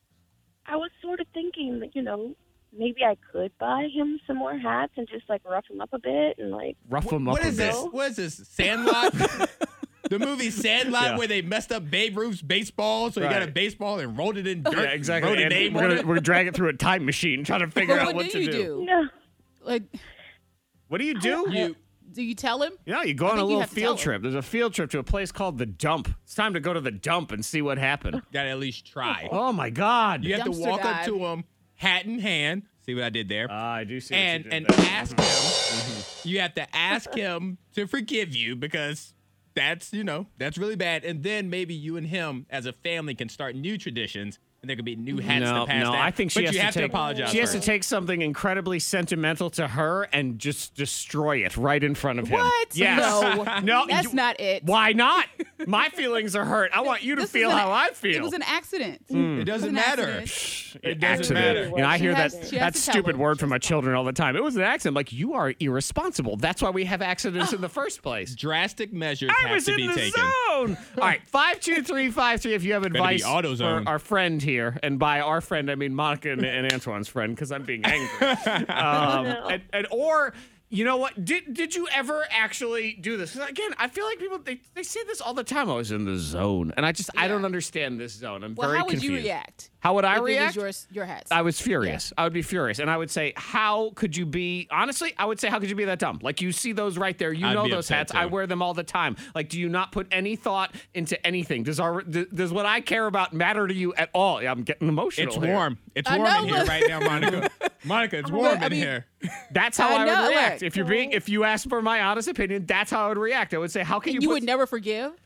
I was sort of thinking that, you know, maybe I could buy him some more hats and just like rough him up a bit and like. Rough them up What a is bit. this? What is this? Sandlot? The movie Sandlot, Yeah. where they messed up Babe Ruth's baseball, so he got Right. a baseball and rolled it in dirt. Yeah, exactly. Wrote a And name we're on gonna, it. we're gonna drag it through a time machine, trying to figure But out what what do to you do. do? No. Like, What do you do? you, do you tell him? Yeah, you go I on a think you little have to field tell trip. There's a field trip to a place called the Dump. It's time to go to the Dump and see what happened. Got to at least try. Oh my God! You have to Dumpster walk up dive. to him, hat in hand. See what I did there? Ah, I do see. and what you and did there. ask him. You have to ask him to forgive you because that's you know that's really bad. And then maybe you and him as a family can start new traditions, and there could be new hats no, to pass no. down. I think she but has you to have take, to apologize. She has to first. take something incredibly sentimental to her and just destroy it right in front of him. What? Yes. No. no. That's you- not it. Why not? My feelings are hurt. I want you to This feel is an- how I feel. It was an accident. It doesn't an matter. accident. It doesn't accident. matter. You know, I She hear has- that she has that to tell stupid him. word from my children all the time. It was an accident. Like, you are irresponsible. That's why we have accidents in the first place. Drastic measures I have was to in be the taken. zone. All right, five two three five three. If you have be advice for AutoZone. our friend here, and by our friend I mean Monica and, and Antoine's friend, because I'm being angry. um, no. and, and or you know what? Did did you ever actually do this? 'Cause again, I feel like people they, they say this all the time. I was in the zone, and I just I Yeah. don't understand this zone. I'm Well, very how would confused. you react? How would I if react? It was your, your hats. I was furious. I would be furious. And I would say, how could you be, honestly, I would say, how could you be that dumb? Like, you see those right there. You I'd know be those upset, hats. too. I wear them all the time. Like, do you not put any thought into anything? Does our, th- does what I care about matter to you at all? Yeah, I'm getting emotional. It's here. warm. It's I warm know, in here look. right now, Monica. Monica, it's warm I in mean- here. That's how I, I know, would react. like- if you're being, if you ask for my honest opinion, that's how I would react. I would say, how can you, you put, would never forgive?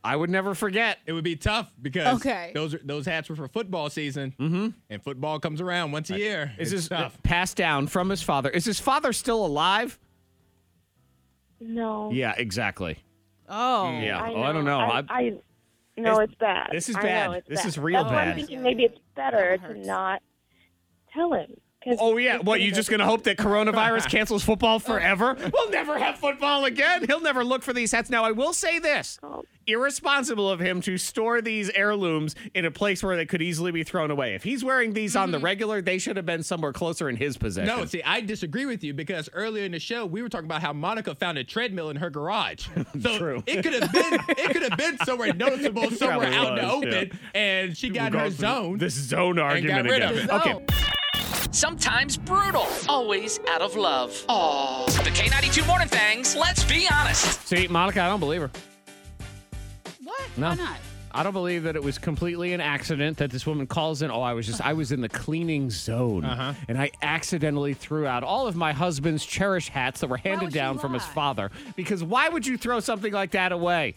I would never forget. It would be tough because Okay. those are, those hats were for football season, Mm-hmm. and football comes around once a year. Is It's this tough. passed down from his father? Is his father still alive? No. Yeah, exactly. Oh. Yeah. I oh, I don't know. I, I- I no, This- it's bad. this is I bad. know, it's This bad. is real That's why bad. I'm thinking maybe it's better That to hurts. not tell him. 'cause Oh, yeah. he's What, gonna you go just through going to hope that coronavirus Oh. cancels football forever? We'll never have football again. He'll never look for these hats. Now, I will say this. Oh. Irresponsible of him to store these heirlooms in a place where they could easily be thrown away. If he's wearing these on the regular, they should have been somewhere closer in his possession. No, see, I disagree with you because earlier in the show we were talking about how Monica found a treadmill in her garage. So True. it could have been it could have been somewhere noticeable, somewhere Probably out in the was, open, and she got in We'll her go through zone. This zone got argument rid again. of it. Okay. Sometimes brutal, always out of love. Aww. The K ninety-two Morning Thangs, let's be honest. See, Monica, I don't believe her. What? No. Why not? I don't believe that it was completely an accident that this woman calls in. Oh, I was just, I was in the cleaning zone. Uh-huh. And I accidentally threw out all of my husband's cherished hats that were handed would she down from his lie? father. Because why would you throw something like that away?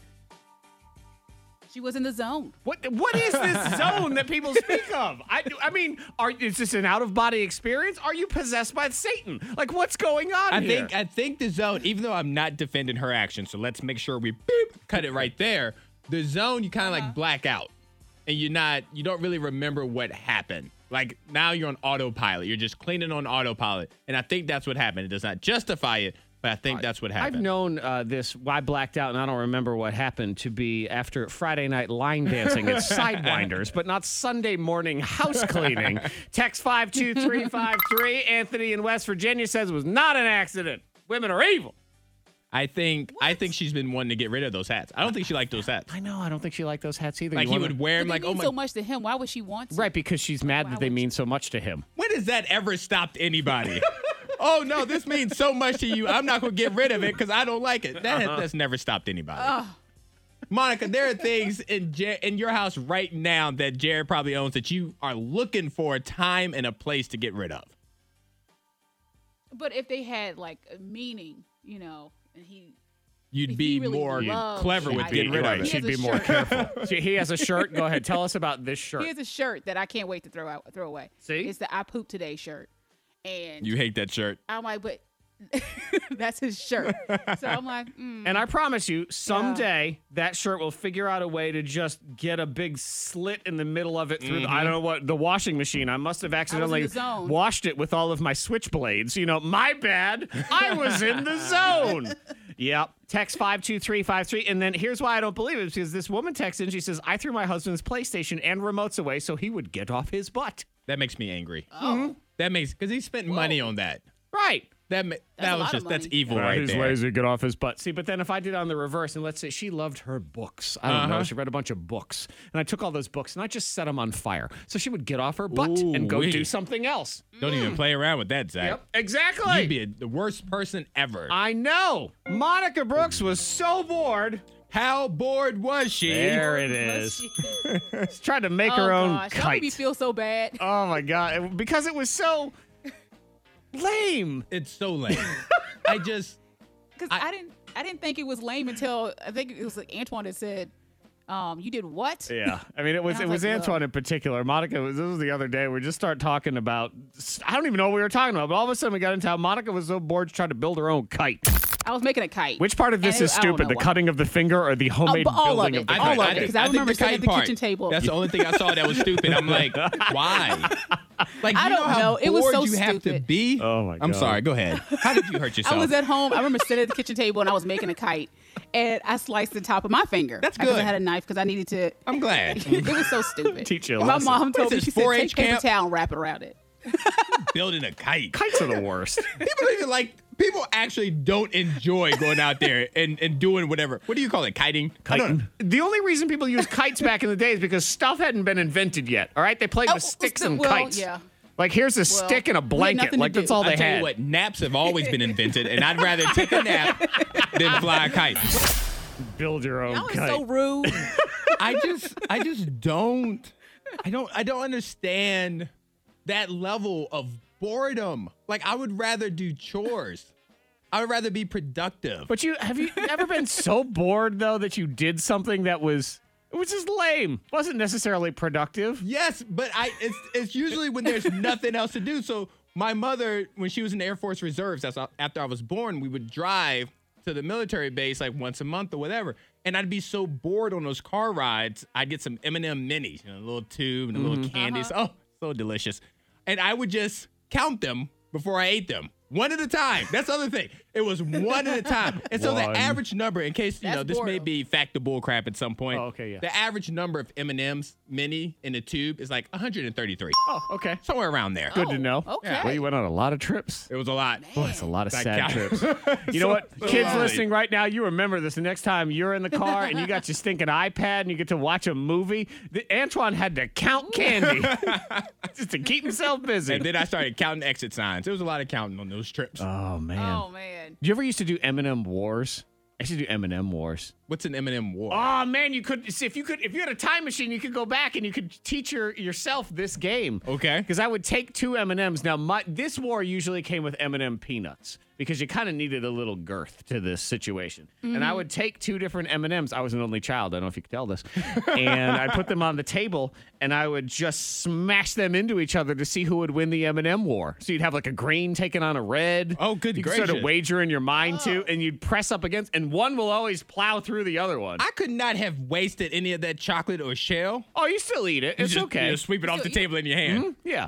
She was in the zone. What What is this zone that people speak of? I, I mean, are is this an out of body experience? Are you possessed by Satan? Like, what's going on I here? think I think the zone, even though I'm not defending her action, so let's make sure we beep, cut it right there. The zone, you kind of Uh-huh. like black out, and you're not, you don't really remember what happened. Like now you're on autopilot. You're just cleaning on autopilot, and I think that's what happened. It does not justify it, but I think that's what happened. I've known uh, this, I blacked out and I don't remember what happened, to be after Friday night line dancing at Sidewinders, but not Sunday morning house cleaning. Text five two three five three. Anthony in West Virginia says it was not an accident. Women are evil. I think I think she's been wanting to get rid of those hats. I don't think she liked those hats. I know. I don't think she liked those hats either. Like You he wanna- would wear them But like, they oh mean my. so much to him. Why would she want to? Right, because she's mad that they mean so much to him. When has that ever stopped anybody? Oh no, this means so much to you. I'm not gonna get rid of it because I don't like it. That has, that's never stopped anybody. Monica, there are things in Jer- in your house right now that Jared probably owns that you are looking for a time and a place to get rid of. But if they had like a meaning, you know, and he You'd If be he really more loves clever it, with I getting think. rid of He it. has She'd a be more shirt. careful. See, he has a shirt. Go ahead. Tell us about this shirt. he has a shirt that I can't wait to throw out, throw away. See? It's the I Poop Today shirt, and You hate that shirt. I'm like, but that's his shirt. So I'm like, mm. And I promise you, someday that shirt will figure out a way to just get a big slit in the middle of it through, the, I don't know what, the washing machine. I must have accidentally the zone. washed it with all of my switchblades. You know, my bad. I was in the zone. Yep. Text five two three five three. And then here's why I don't believe it, because this woman texts in. She says, I threw my husband's PlayStation and remotes away so he would get off his butt. That makes me angry. oh, That makes because he spent money on that. Right. That ma- That's that a was lot of just that's money. evil Uh, right he's there. lazy, get off his butt. See, but then if I did it on the reverse, and let's say she loved her books. I don't know. Uh-huh. She read a bunch of books. And I took all those books and I just set them on fire. So she would get off her butt and go Ooh-wee. do something else. Don't even play around with that, Zach. Yep, exactly. You'd be a, the worst person ever. I know. Monica Brooks was so bored. How bored was she? There it is. She's trying to make oh her own gosh, that made me kite. feel so bad. Oh my God. Because it was so lame. It's so lame. I just Because I- I, didn't, I didn't think it was lame until I think it was like Antoine that said, um, "You did what?" Yeah, I mean, it was And I it was was like, Antoine ugh. in particular. Monica was this was the other day. We just started talking about. I don't even know what we were talking about, but all of a sudden we got into how Monica was so bored she tried to build her own kite. I was making a kite. Which part of this And is it- I don't stupid? know The why. cutting of the finger or the homemade but all of building it. of the I- kite? all of it, 'cause I think remember the sitting at kite the part, kitchen table. That's the only thing I saw that was stupid. I'm like, why? Like, I you don't know how know. It was bored so you have to stupid. be. Oh my I'm God. sorry. Go ahead. How did you hurt yourself? I was at home. I remember sitting at the kitchen table and I was making a kite, and I sliced the top of my finger. That's Because good. I had a knife because I needed to. I'm glad. It was so stupid. Teach you a And my lesson. mom told What me is she this, said, four "Take H paper camp?" towel and wrap it around it." Building a kite. Kites are the worst. People don't even like. People actually don't enjoy going out there and, and doing whatever. What do you call it? Kiting. I don't know. The only reason people used kites back in the day is because stuff hadn't been invented yet. All right, they played Oh, with sticks and well, kites. yeah. Like here's a stick and a we had blanket. nothing to Like that's do. all they I tell had. you what, naps have always been invented, and I'd rather take a nap than fly a kite. Build your own That was kite. so rude. I just, I just don't, I don't, I don't understand that level of boredom. Like I would rather do chores. I would rather be productive. But you have you ever been so bored though that you did something that was it was just lame, wasn't necessarily productive? Yes, but I it's it's usually when there's nothing else to do. So my mother, when she was in the Air Force Reserves, that's after I was born, we would drive to the military base like once a month or whatever. And I'd be so bored on those car rides, I'd get some M and M minis, you know, a little tube and a little Mm-hmm. candies. Uh-huh. Oh, so delicious. And I would just count them before I ate them. One at a time. That's the other thing. It was one at a time. And so One. the average number, in case, you That's know, this may boredom. be fact or bull crap at some point. Oh, okay, yeah. The average number of M and M's mini in a tube is like one hundred thirty-three. Oh, okay. Somewhere around there. Good to know. Okay. Yeah. Well, you went on a lot of trips. It was a lot. Boy, it's a lot of That sad count. trips. You know So- what? so Kids lonely. listening right now, you remember this. The next time you're in the car and you got your stinking iPad and you get to watch a movie, the, Antoine had to count candy just to keep himself busy. And then I started counting exit signs. There was a lot of counting on those trips. Oh, man. Oh man. Did you ever used to do M and M Wars? I used to do M and M Wars. What's an M and M war? Oh man, you could see if you could if you had a time machine, you could go back and you could teach your yourself this game. Okay. Because I would take two M and M's. Now, my this war usually came with M and M peanuts because you kind of needed a little girth to this situation. And I would take two different M and M's. I was an only child. I don't know if you could tell this. And I put them on the table and I would just smash them into each other to see who would win the M and M war. So you'd have like a green taking on a red. Oh, good You could sort of gracious. wager in your mind too, and you'd press up against, and one will always plow through the other one. I could not have wasted any of that chocolate or shell. Oh, you still eat it. You It's just, okay. You just sweep it off the table in your hand. Mhm, Yeah.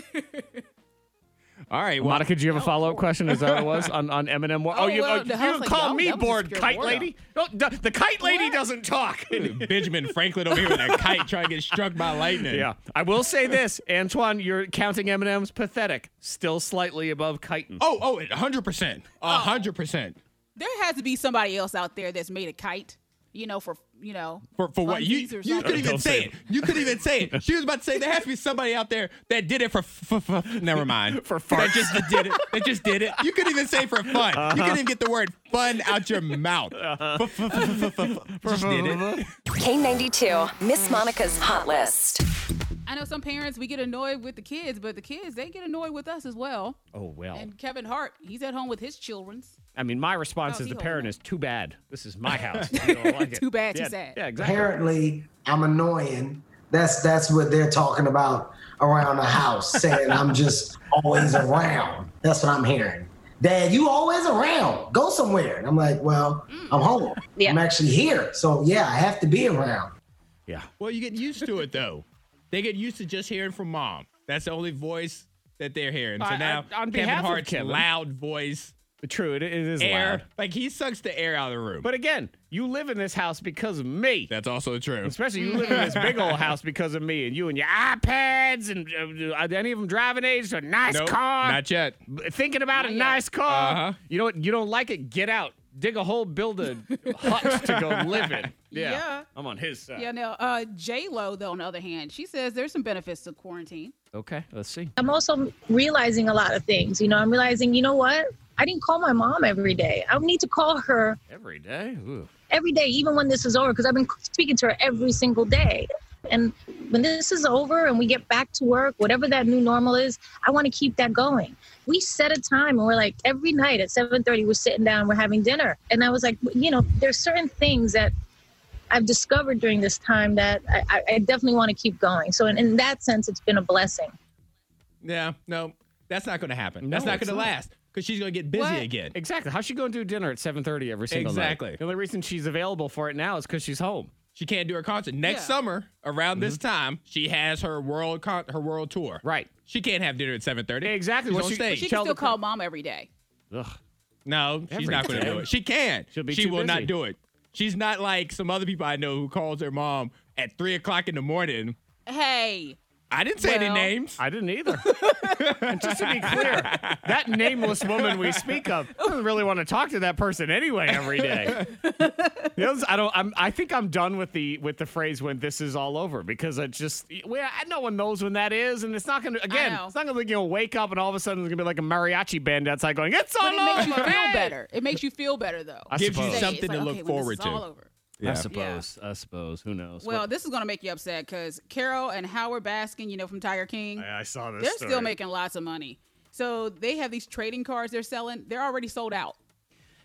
All right. Well, Monica, do you have a follow-up question? Is that what it was on, on M and M? Oh, Oh, you, well, oh, the you house don't like, call oh, me that was a bored, scary kite word. lady. No, the, the kite lady doesn't talk. Benjamin Franklin over here with a kite trying to get struck by lightning. Yeah. I will say this, Antoine, you're counting M and M's pathetic. Still slightly above chitin. Oh, oh, one hundred percent. one hundred percent. There has to be somebody else out there that's made a kite. You know, for you know, For, for what? You, funsies or you something. couldn't even Don't say say it. You couldn't even say it. She was about to say there has to be somebody out there that did it for, for, for never mind. For That farts. just did it. That just did it. You couldn't even say for fun. You couldn't even get the word fun out your mouth. F- f- f- f- f- f- Just did it. K ninety-two, Miss Monica's Hot List. I know some parents, we get annoyed with the kids, but the kids, they get annoyed with us as well. Oh, well. And Kevin Hart, he's at home with his children's. I mean, my response How's as he the parent holding is too bad. This is my house. You don't like it. Too bad, too yeah, sad. Yeah, exactly. Apparently, I'm annoying. That's that's what they're talking about around the house, saying I'm just always around. That's what I'm hearing. Dad, you always around. Go somewhere. And I'm like, well, I'm home. Yeah. I'm actually here. So yeah, I have to be around. Yeah. Well, you get used to it, though. They get used to just hearing from mom. That's the only voice that they're hearing. So I- now, I- on Kevin behalf of Hart's Kevin- loud voice, True, it, it is air, loud. like he sucks the air out of the room. But again, you live in this house because of me. That's also true. Especially you live in this big old house because of me and you and your iPads and uh, are any of them driving age? A nice Nope, car. not yet. Thinking about a nice car. Uh-huh. You know what? You don't like it? Get out. Dig a hole, build a hut to go live in. Yeah. Yeah. I'm on his side. Yeah, now, uh, J-Lo, though, on the other hand, she says there's some benefits to quarantine. Okay, let's see. I'm also realizing a lot of things. You know, I'm realizing, you know what? I didn't call my mom every day. I need to call her Every day? Ooh. every day, even when this is over, because I've been speaking to her every single day. And when this is over and we get back to work, whatever that new normal is, I want to keep that going. We set a time and we're like, every night at seven thirty, we're sitting down, we're having dinner. And I was like, you know, there's certain things that I've discovered during this time that I, I definitely want to keep going. So in, in that sense, it's been a blessing. Yeah, no, that's not going to happen. No, that's not it's going to not. last because she's going to get busy What? again. Exactly. How's she going to do dinner at seven thirty every single night? Exactly. The only reason she's available for it now is because she's home. She can't do her concert next Yeah. summer around this time. She has her world con- her world tour. Right. She can't have dinner at seven thirty. Exactly. She's Well, on she- stage. She Tell can still the- call mom every day. Ugh. No, she's Every not going to day. do it. She can. She'll be she too will not busy. do it. She's not like some other people I know who calls their mom at three o'clock in the morning. Hey. I didn't say any Well- names. I didn't either. And just to be clear, that nameless woman we speak of doesn't really want to talk to that person anyway every day. You know, I don't. I'm, I think I'm done with the with the phrase "when this is all over" because it just well, no one knows when that is, and it's not going to. Again, know. it's not going to you know wake up and all of a sudden there's going to be like a mariachi band outside going, "It's all But it makes you over." feel hey!" better. It makes you feel better, though. I Gives you suppose. Say, something it's to like, look okay, when forward this is to. all over. I suppose. I suppose. Who knows? Well, What- this is going to make you upset because Carol and Howard Baskin, you know, from Tiger King, I, I saw this. they're story. still making lots of money. So they have these trading cards they're selling. They're already sold out.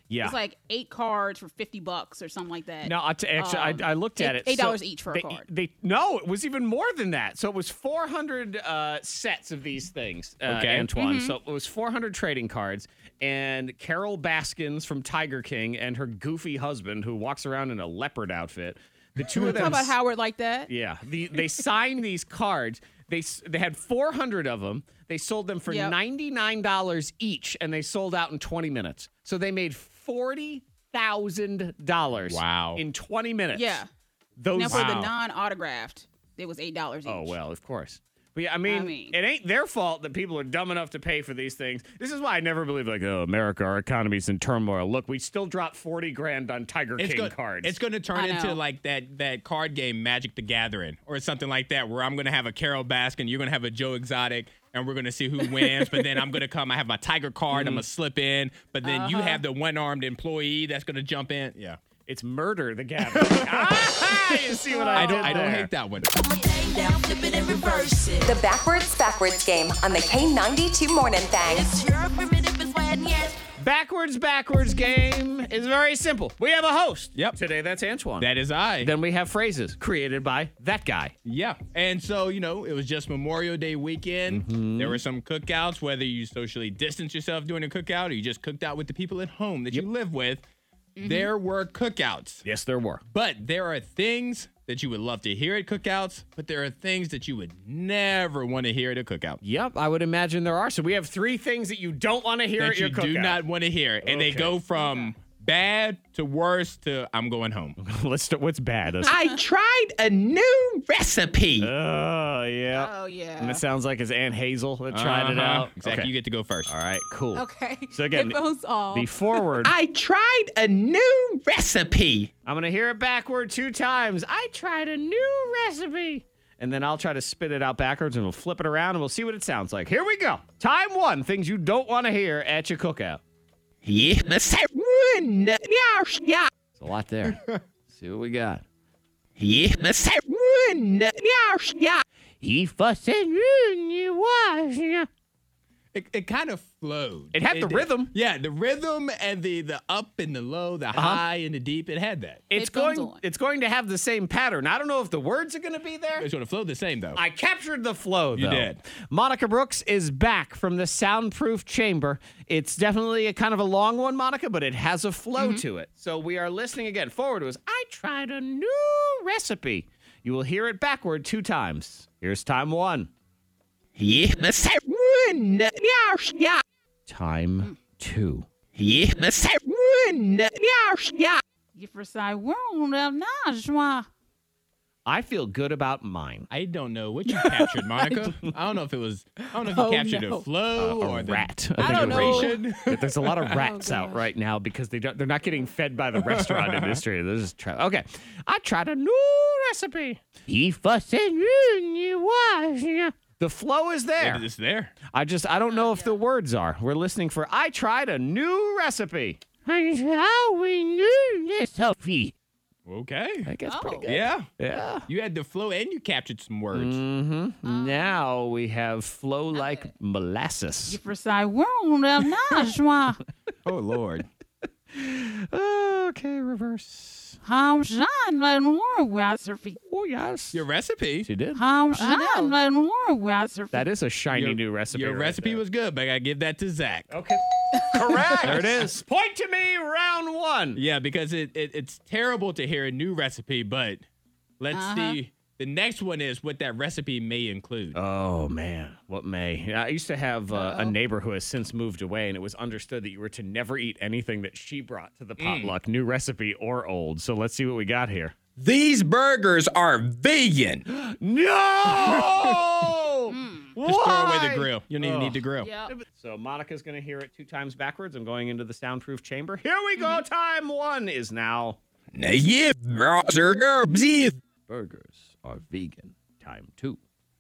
Yeah. It's like eight cards for fifty bucks or something like that. No, I t- actually, Um, I, I looked at eight- it. Eight dollars So each for they, a card. They no, it was even more than that. So it was four hundred uh, sets of these things, uh, Okay. Antoine. Mm-hmm. So it was four hundred trading cards, and Carol Baskins from Tiger King and her goofy husband who walks around in a leopard outfit. The two of them. Talk about Howard like that. Yeah, the, they signed these cards. They s- they had four hundred of them. They sold them for Yep. ninety-nine dollars each, and they sold out in twenty minutes. So they made forty thousand dollars. Wow. In twenty minutes. Yeah. Those. Now for the Wow. non-autographed, it was eight dollars each. Oh well, of course. But yeah, I mean, I mean- it ain't their fault that people are dumb enough to pay for these things. This is why I never believe like, oh, America, our economy's in turmoil. Look, we still dropped forty grand on Tiger It's King go- cards. It's going to turn I into know. like that that card game Magic the Gathering or something like that, where I'm going to have a Carol Baskin, you're going to have a Joe Exotic, and we're going to see who wins. But then I'm going to come, I have my Tiger card, I'm going to slip in. But then you Uh-huh. have the one-armed employee that's going to jump in. Yeah. It's Murder the Gathering. ah, you see what I, I don't did I don't there. hate that one. The Backwards Backwards game on the K ninety-two Morning Thing. Backwards, backwards game is very simple. We have a host. Yep. Today, that's Antoine. That is I. Then we have phrases created by that guy. Yeah. And so, you know, it was just Memorial Day weekend. Mm-hmm. There were some cookouts, whether you socially distance yourself during a cookout or you just cooked out with the people at home that you live with. There were cookouts. Yes, there were. But there are things that you would love to hear at cookouts, but there are things that you would never want to hear at a cookout. Yep, I would imagine there are. So we have three things that you don't want to hear That at your you cookout. do not want to hear. And they Okay. go from bad to worse to I'm going home. Let's start. What's bad? Let's- I tried a new recipe. Oh, yeah. Oh, yeah. And it sounds like it's Aunt Hazel that tried it Uh-huh. out. Exactly. Okay. You get to go first. All right, cool. Okay. So again, Headphones off. The forward. I tried a new recipe. I'm going to hear it backward two times. I tried a new recipe. And then I'll try to spit it out backwards and we'll flip it around and we'll see what it sounds like. Here we go. Time one. Things you don't want to hear at your cookout. Yeah. It's a lot there. See what we got. He fussed and you was. It, it kind of flowed. It had the rhythm. Yeah, the rhythm and the the up and the low, the high and the deep. It had that. It's Headphones going. on. It's going to have the same pattern. I don't know if the words are going to be there. It's going to flow the same though. I captured the flow, though. You did. Monica Brooks is back from the soundproof chamber. It's definitely a kind of a long one, Monica, but it has a flow to it. So we are listening again. Forward was, I tried a new recipe. You will hear it backward two times. Here's time one. Time two. You decide, well, I feel good about mine. I don't know what you captured, Monica. I don't know if it was. I don't know if you Oh, captured no. the flow Uh, or a the rat. I don't know. duration. There's a lot of rats out gosh. right now because they don't, they're not getting fed by the restaurant industry. This is tra- okay. I tried a new recipe. He fussed and you was. The flow is there. It is there. I just I don't know if the words are. We're listening for I tried a new recipe. How we knew this recipe. Okay. I guess pretty Oh. good. Yeah. Yeah. You had the flow and you captured some words. Mm-hmm. Now we have flow like molasses. you decide, well, Oh Lord. Okay, reverse. how shine more recipe? Oh yes. Your recipe. She did. How shine more recipe? That is a shiny Your, new recipe. Your right recipe there. was good, but I gotta give that to Zach. Okay. Correct. There it is. Point to me, round one. Yeah, because it, it it's terrible to hear a new recipe, but let's Uh-huh. see. The next one is what that recipe may include. Oh, man. What may? I used to have uh, a neighbor who has since moved away, and it was understood that you were to never eat anything that she brought to the potluck, new recipe or old. So let's see what we got here. These burgers are vegan. No! Just throw away Why? the grill. You don't even Oh. need the grill. Yep. So Monica's going to hear it two times backwards. I'm going into the soundproof chamber. Here we go. Time one is now. Burgers are vegan. Time two.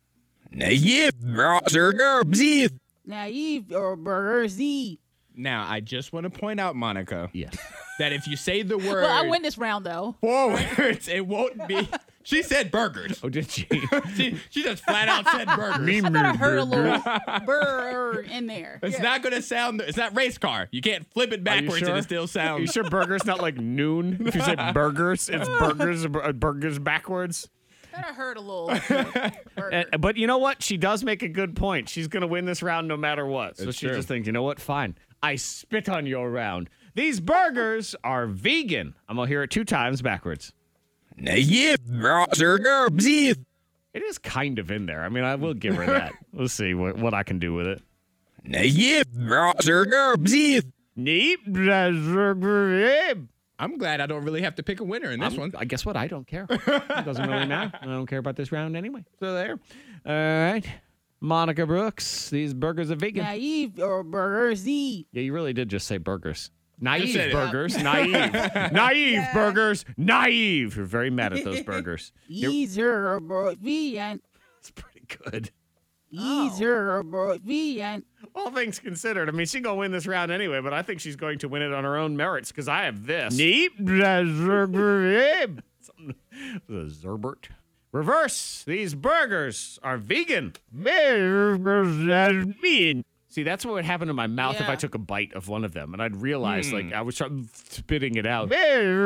Naive or burgersy. Now, I just want to point out, Monica, Yeah. that if you say the word Well, I win this round though. forwards, it won't be. She said burgers. Oh, did she? she, she just flat out said burgers. I thought I heard a little burr in there. It's Yeah. not going to sound, it's not race car. You can't flip it backwards sure? and it still sounds. Are you sure burgers not like noon? If you say burgers, it's burgers, uh, burgers backwards. I thought I heard a little burr. And- but you know what? She does make a good point. She's going to win this round no matter what. So It's she true. just thinks, you know what? Fine. I spit on your round. These burgers are vegan. I'm going to hear it two times backwards. It is kind of in there. I mean, I will give her that. We'll see what, what I can do with it. I'm glad I don't really have to pick a winner in this I'm- one. I guess what? I don't care. It doesn't really matter. I don't care about this round anyway. So there. All right. Monica Brooks, these burgers are vegan. Naive or burgers. Yeah, you really did just say burgers. Naive said it. burgers. Naive. Naive burgers. Naive. You're very mad at those burgers. You're- These are vegan. It's pretty good. These are vegan. All things considered, I mean, she's going to win this round anyway, but I think she's going to win it on her own merits because I have this. Neep. The Zerbert. Reverse. These burgers are vegan. See, that's what would happen to my mouth if Yeah. I took a bite of one of them, and I'd realize, like, I was trying, spitting it out. Right,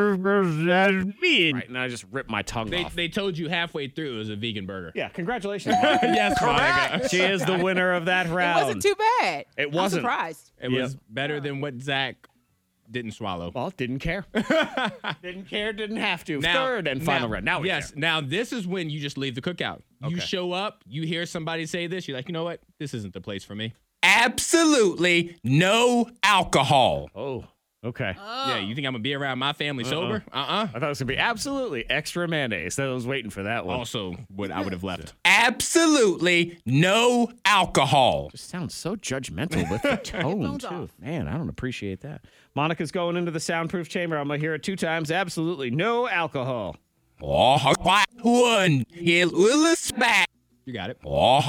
and I just ripped my tongue They, off. they told you halfway through it was a vegan burger. Yeah, congratulations, Monica. Yes, Monica. She is the winner of that It round. wasn't too bad. It wasn't. I'm surprised. It was better than what Zach didn't swallow. Well, didn't care. didn't care, didn't have to. Now- Third and final now- round. Now we yes. care. Now this is when you just leave the cookout. You Okay. show up, you hear somebody say this, you're like, you know what? This isn't the place for me. Absolutely no alcohol. Oh, okay. Yeah, you think I'm gonna be around my family sober? Uh-uh. I thought it was going to be absolutely extra mayonnaise. I was waiting for that one. Also, what I would have left. Absolutely no alcohol. Just sounds so judgmental with the tone, Headphones too. off. Man, I don't appreciate that. Monica's going into the soundproof chamber. I'm going to hear it two times. Absolutely no alcohol. Oh, one. He'll will back. You got it. Oh,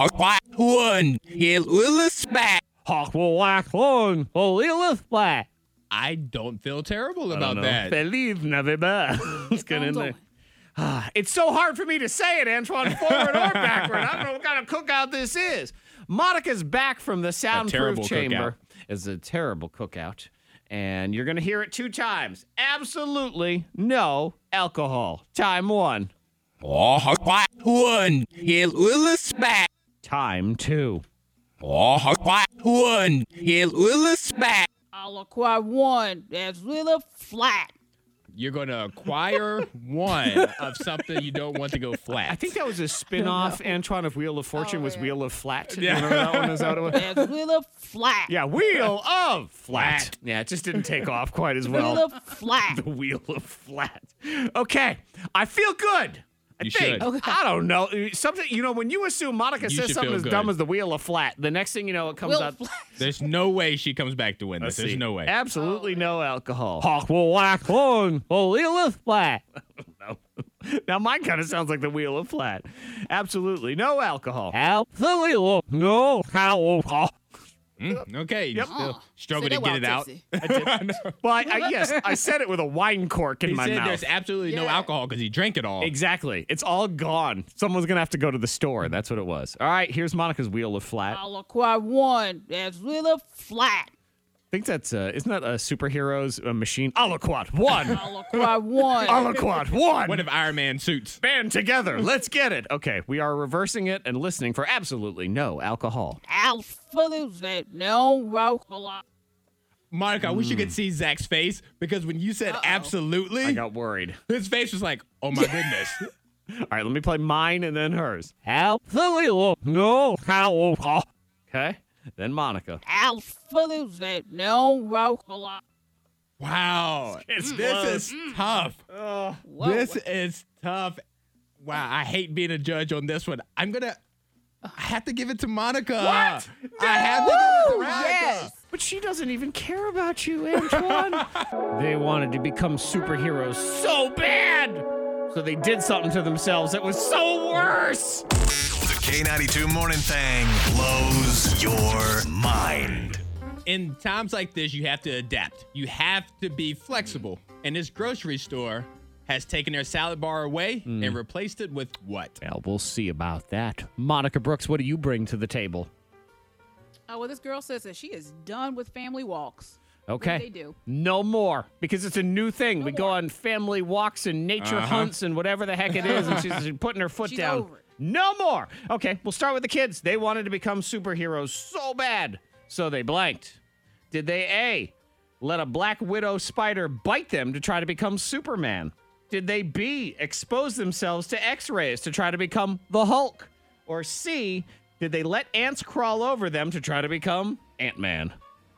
one. He'll will back. Hawk will whack on. Holy black. I don't feel terrible I about don't know. that. Feliz Navidad. Let's get in there. Ah, it's so hard for me to say it, Antoine, forward or backward. I don't know what kind of cookout this is. Monica's back from the soundproof terrible chamber. It's a terrible cookout. And you're going to hear it two times. Absolutely no alcohol. Time one. Oh, one. He'll will back. Time two. Oh, one. He'll will back. I'll acquire one that's really flat. You're gonna acquire one of something you don't want to go flat. I think that was a spin-off, Antoine, of Wheel of Fortune Oh, was yeah. Wheel of Flat. Yeah. You remember that one? Is that what it was? That's really flat. Yeah, Wheel of Flat. Yeah, it just didn't take off quite as well. Really flat. The Wheel of Flat. Okay, I feel good. I You think. should. Okay. I don't know. Something, you know, when you assume Monica You says should something feel as good. dumb as the Wheel of Flat, the next thing you know, it comes Will out. flat. There's no way she comes back to win Let's this. There's see. no way. Absolutely no alcohol. Hawk will whack on the Wheel of Flat. No. Now mine kind of sounds like the Wheel of Flat. Absolutely no alcohol. Absolutely no alcohol. Mm, okay, you Yep. still Oh, struggling say to that get it while out. tipsy. I did. Well, I, I, yes, I said it with a wine cork in He my said mouth. there's absolutely no Yeah. alcohol because he drank it all. Exactly. It's all gone. Someone's going to have to go to the store. That's what it was. All right, here's Monica's Wheel of Flat. I I'll acquire one that's really flat. think that's, uh, isn't that a superhero's uh, machine? Alaquat, one. I'll acquire one. Alaquat, one. One of Iron Man suits. Band together. Let's get it. Okay, we are reversing it and listening for absolutely no alcohol. Absolutely no alcohol. Monica, I wish you could see Zach's face because when you said absolutely, I got worried. his face was like, oh my goodness. All right, let me play mine and then hers. Absolutely no alcohol. Okay, then Monica. Absolutely no alcohol. Wow. It's this close. is tough. Oh, Whoa. This is tough. Wow, I hate being a judge on this one. I'm gonna I have to give it to Monica. What? I have to give it to Monica. Yes. but she doesn't even care about you, Antoine. They wanted to become superheroes so bad, so they did something to themselves that was so worse. The K ninety-two Morning Thing blows your mind. In times like this, you have to adapt. You have to be flexible. And this grocery store has taken their salad bar away and replaced it with what? Well, we'll see about that. Monica Brooks, what do you bring to the table? Oh, well, this girl says that she is done with family walks. Okay. What do they do? No more, because it's a new thing. No we more. go on family walks and nature Uh-huh. hunts and whatever the heck it is, and she's she's putting her foot She's down. over it. No more. Okay, we'll start with the kids. They wanted to become superheroes so bad, so they blanked. Did they A, let a black widow spider bite them to try to become Superman? Did they B, expose themselves to x-rays to try to become the Hulk? Or C, did they let ants crawl over them to try to become Ant-Man?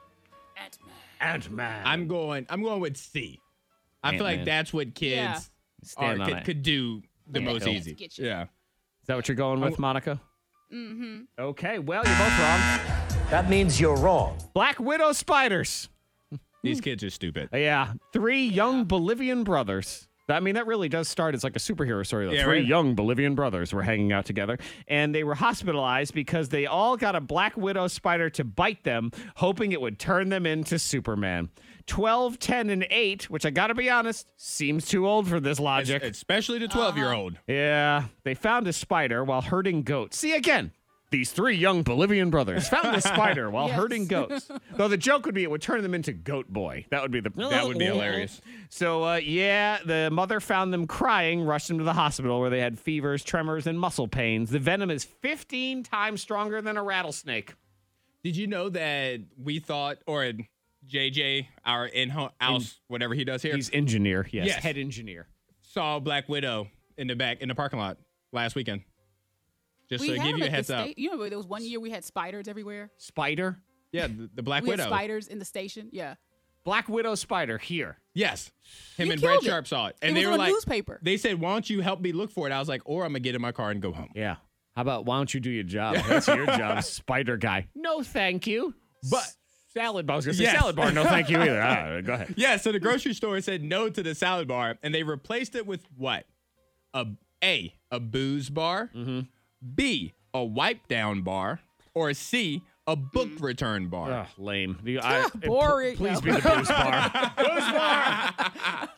Ant-Man. I'm going. I'm going with C. I feel Ant-Man. like that's what kids Yeah. are, Stand on could, it. could do the Yeah, most ants easy. get you. Yeah. Is that what you're going with, Monica? Mm-hmm. Okay, well, you're both wrong. That means you're wrong. Black widow spiders. These kids are stupid. Yeah, three young Bolivian brothers. I mean, that really does start as like a superhero story, though. Yeah, Three right. young Bolivian brothers were hanging out together, and they were hospitalized because they all got a black widow spider to bite them, hoping it would turn them into Superman. twelve, ten, and eight, which I gotta be honest, seems too old for this logic. Especially the twelve-year-old. Yeah, they found a spider while herding goats. See, again, these three young Bolivian brothers found the spider while Yes. herding goats. Though the joke would be it would turn them into Goat Boy. That would be the That would be hilarious. So, uh, yeah, the mother found them crying, rushed them to the hospital where they had fevers, tremors, and muscle pains. The venom is fifteen times stronger than a rattlesnake. Did you know that we thought, or J J, our in-house, whatever he does here, He's engineer, yes, Yes. head engineer. saw Black Widow in the back in the parking lot last weekend. Just We to had give them you a at the heads up. sta- You remember there was one year we had spiders everywhere? Spider? Yeah, the, the Black we Widow. had spiders in the station. Yeah. Black Widow spider here. Yes. Him You and Brett killed it. Sharp saw it. And It they was were on a like, newspaper. They said, why don't you help me look for it? I was like, or I'm going to get in my car and go home. Yeah. How about why don't you do your job? That's your job, spider guy. No, thank you. But salad bar. I was gonna say Yes. salad bar. No, thank you either. Ah, go ahead. Yeah, so the grocery store said no to the salad bar, and they replaced it with what? A A, a booze bar, Mm-hmm. B, a wipe down bar, or C, a book return bar. Ugh, lame. You- I- Boring. Please No. be the booze bar. Booze bar.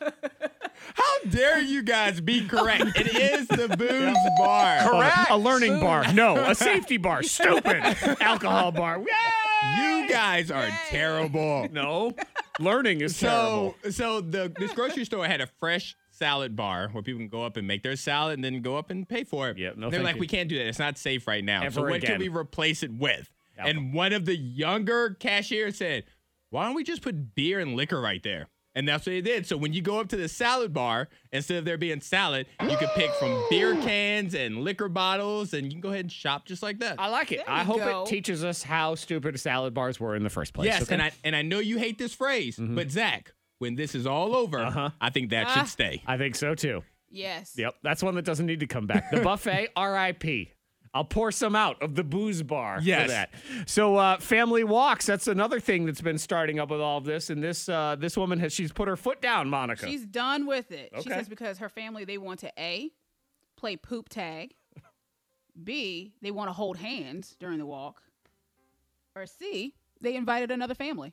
How dare you guys be correct? It is the booze bar. Correct. A learning bar. No. A safety bar. Stupid. Alcohol bar. Yay! You guys are terrible. No. Learning is So, terrible. so the this grocery store had a fresh salad bar where people can go up and make their salad and then go up and pay for it. Yeah, no, They're thank like, you. we can't do that. It's not safe right now. so Ever what again. can we replace it with? Yep. And one of the younger cashiers said, why don't we just put beer and liquor right there? And that's what they did. So when you go up to the salad bar, instead of there being salad, you can pick from beer cans and liquor bottles, and you can go ahead and shop just like that. I like it. There I you hope go. it teaches us how stupid salad bars were in the first place. yes, okay? and I and I know you hate this phrase, but Zach, when this is all over, Uh-huh. I think that Ah. should stay. I think so too. Yes. Yep. That's one that doesn't need to come back. The buffet, R I P. I'll pour some out of the booze bar Yes. for that. So uh, family walks, that's another thing that's been starting up with all of this. And this uh, this woman has she's put her foot down, Monica. She's done with it. She Okay. says because her family, they want to A, play poop tag. B, they want to hold hands during the walk. Or C, they invited another family.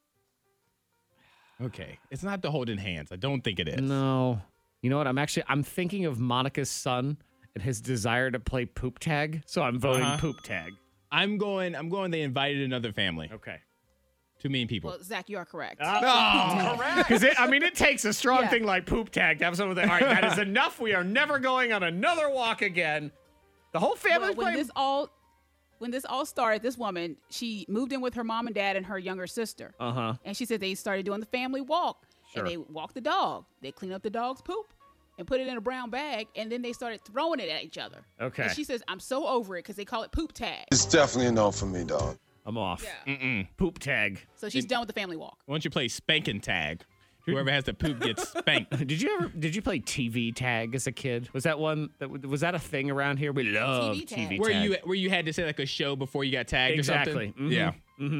Okay. It's not the holding hands. I don't think it is. No. You know what? I'm actually I'm thinking of Monica's son and his desire to play poop tag. So I'm voting Uh-huh. poop tag. I'm going, I'm going, they invited another family. Okay. Too many people. Well, Zach, you are correct. Oh, correct. Because I mean, it takes a strong Yeah. thing like poop tag to have someone that, all right, that is enough. We are never going on another walk again. The whole family Well, when playing. this all when this all started, this woman, she moved in with her mom and dad and her younger sister. Uh huh. And she said they started doing the family walk. Sure. And they walked the dog. They clean up the dog's poop and put it in a brown bag. And then they started throwing it at each other. Okay. And she says, I'm so over it because they call it poop tag. It's definitely a no for me, dog. I'm off. Yeah. Mm-mm. Poop tag. So she's done with the family walk. Why don't you play spanking tag? Whoever has the poop gets spanked. Did you ever? Did you play T V tag as a kid? Was that one? That was that a thing around here? We love T V T V tag. tag. Where you where you had to say like a show before you got tagged exactly? or something? Mhm. Yeah. Mm-hmm.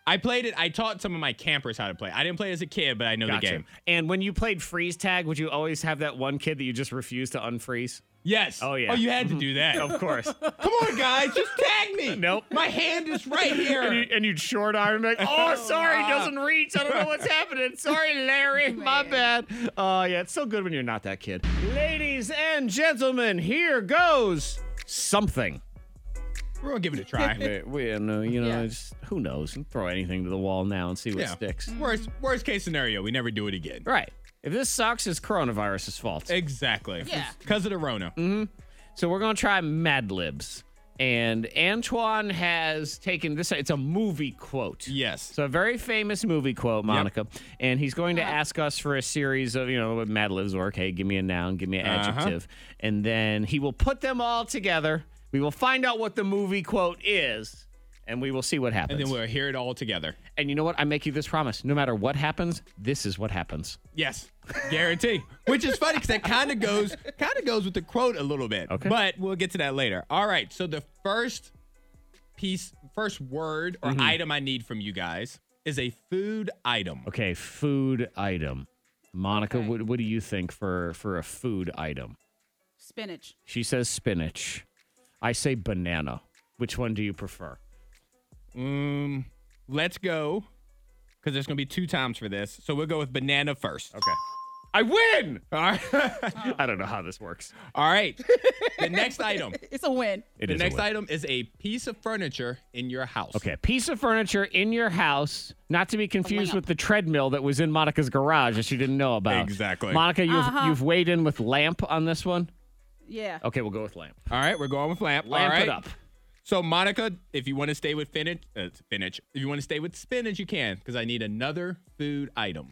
I played it. I taught some of my campers how to play. I didn't play it as a kid, but I know Gotcha. the game. And when you played freeze tag, would you always have that one kid that you just refused to unfreeze? Yes. Oh, yeah. Oh, you had to do that. Of course. Come on, guys. Just tag me. Nope. My hand is right here. And, you, and you'd short arm like, oh, sorry, it doesn't reach. I don't know what's happening. Sorry, Larry. My bad. Oh, uh, yeah, it's so good when you're not that kid. Ladies and gentlemen, here goes something. We're going to give it a try. we, we, uh, no, you know, Yeah. just, who knows? Throw anything to the wall now and see what Yeah. sticks. Worst, worst case scenario, we never do it again. Right. If this sucks, it's coronavirus's fault. Exactly. Yeah. Because of the Rona. Mm-hmm. So we're going to try Mad Libs. And Antoine has taken this. It's a movie quote. Yes. So a very famous movie quote, Monica. Yep. And he's going to ask us for a series of, you know, what Mad Libs work. Hey, give me a noun, give me an Uh-huh. adjective. And then he will put them all together. We will find out what the movie quote is. And we will see what happens. And then we'll hear it all together. And you know what? I make you this promise. No matter what happens, this is what happens. Yes. Guarantee. Which is funny because that kind of goes kind of goes with the quote a little bit. Okay. But we'll get to that later. All right. So the first piece, first word or Mhm. item I need from you guys is a food item. Okay, food item. Monica, Okay. what, what do you think for, for a food item? Spinach. She says spinach. I say banana. Which one do you prefer? Um, let's go because there's gonna be two times for this. So we'll go with banana first. Okay. I win! All right. I don't know how this works. All right. The next item. It's a win. It the is a next win. item is a piece of furniture in your house. Okay, piece of furniture in your house, not to be confused lamp. with the treadmill that was in Monica's garage that she didn't know about. Exactly. Monica, you've, Uh-huh. you've weighed in with lamp on this one? Yeah. Okay, we'll go with lamp. All right, we're going with lamp. Lamp All right. it up. So, Monica, if you want to stay with spinach, uh, spinach. If you want to stay with spinach, you can, because I need another food item.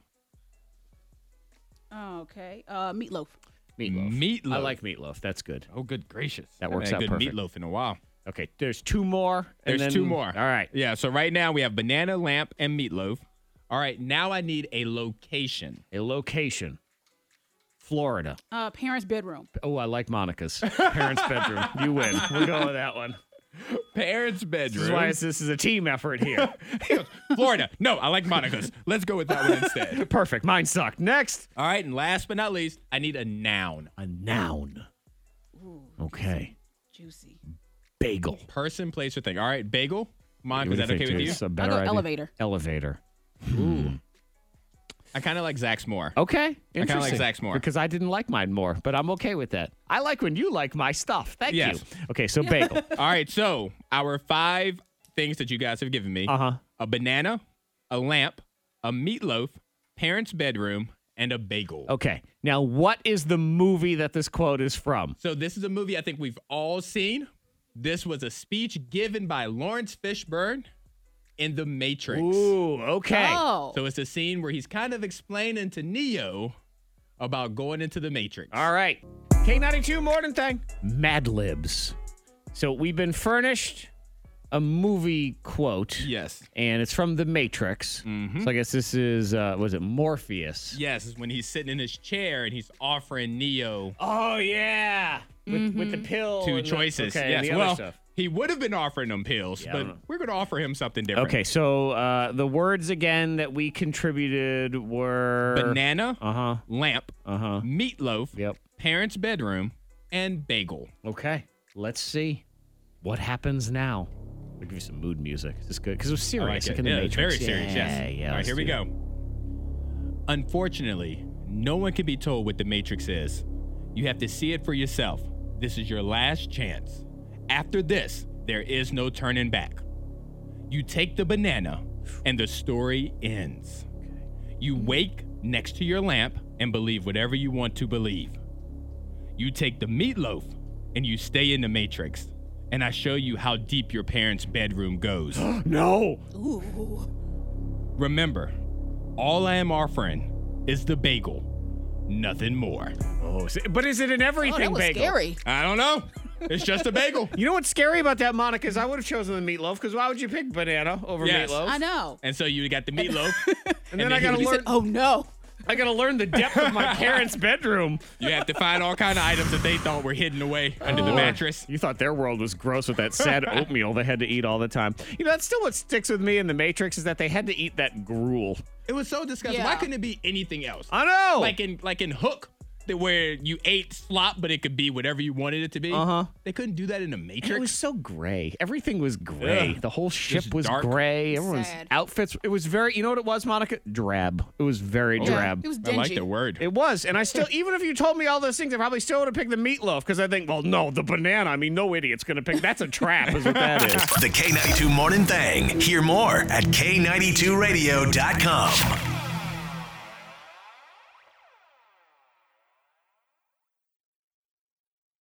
Okay. Uh, meatloaf. Meatloaf. Meatloaf. I like meatloaf. That's good. Oh, good gracious. That Haven't works had out good perfect. meatloaf in a while. Okay, there's two more. and There's then- two more. All right. Yeah, so right now we have banana, lamp, and meatloaf. All right, now I need a location. A location. Florida. Uh, parents' bedroom. Oh, I like Monica's. Parents' bedroom. You win. We'll go with that one. Parents' bedroom. This is why it's, this is a team effort here. Florida. No, I like Monica's. Let's go with that one instead. Perfect. Mine sucked. Next. All right, and last but not least, I need a noun. A noun. Ooh, Okay. juicy. Bagel. Person, place, or thing. All right, bagel. Monica, is What that do you okay with think, you? Jace? A I'll better go idea? elevator. Elevator. Ooh. I kind of like Zach's more. Okay. I kinda like Interesting. Zach's more. Because I didn't like mine more, but I'm okay with that. I like when you like my stuff. Thank Yes. you. Okay, so bagel. All right, so our five things that you guys have given me. Uh-huh. A banana, a lamp, a meatloaf, parents' bedroom, and a bagel. Okay. Now, what is the movie that this quote is from? So this is a movie I think we've all seen. This was a speech given by Lawrence Fishburne in The Matrix. Ooh, okay. Oh. So it's a scene where he's kind of explaining to Neo about going into the Matrix. All right. K ninety-two Morning Thing. Mad Libs. So we've been furnished a movie quote. Yes. And it's from The Matrix. Mhm. So I guess this is, uh, was it Morpheus? Yes, it's when he's sitting in his chair and he's offering Neo Oh, yeah. With, with the pill. two and the- choices. okay, and yes. the other Well, stuff. he would have been offering them pills, Yeah, I don't but know. we're going to offer him something different. Okay, so uh, the words again that we contributed were Banana, Uh-huh. lamp, Uh-huh. meatloaf, Yep. parents' bedroom, and bagel. Okay. Let's see what happens now. I'll give you some mood music. Is this good? Because it was I serious. like it. Like in the Yeah, it's Matrix. very serious, Yeah, yes. yeah. All right, let's here we do go. Unfortunately, no one can be told what the Matrix is. You have to see it for yourself. This is your last chance. After this, there is no turning back. You take the banana, and the story ends. You wake next to your lamp and believe whatever you want to believe. You take the meatloaf, and you stay in the Matrix. And I show you how deep your parents' bedroom goes. No. Ooh. Remember, all I am offering is the bagel, nothing more. Oh, so- but is it an Oh, everything that was bagel? scary. I don't know. It's just a bagel. You know what's scary about that, Monica, is I would have chosen the meatloaf, because why would you pick banana over Yes. meatloaf? I know. And so you got the meatloaf. And then I he gotta was- learn. Oh no. I got to learn the depth of my parents' bedroom. You have to find all kind of items that they thought were hidden away under the Oh. mattress. You thought their world was gross with that sad oatmeal they had to eat all the time. You know, that's still what sticks with me in The Matrix is that they had to eat that gruel. It was so disgusting. Yeah. Why couldn't it be anything else? I know. Like in like in Hook, that where you ate slop, but it could be whatever you wanted it to be. Uh-huh. They couldn't do that in the Matrix. It was so gray. Everything was gray. Ugh. The whole ship Just was dark. gray. Everyone's Sad. outfits. It was very, you know what it was, Monica? Drab. It was very Yeah, drab. it was I dingy. like the word. It was. And I still, even if you told me all those things, I probably still would have picked the meatloaf because I think, well, no, the banana. I mean, no idiot's going to pick. That's a trap, is what that is. The K ninety-two Morning Thang. Hear more at K ninety-two radio dot com.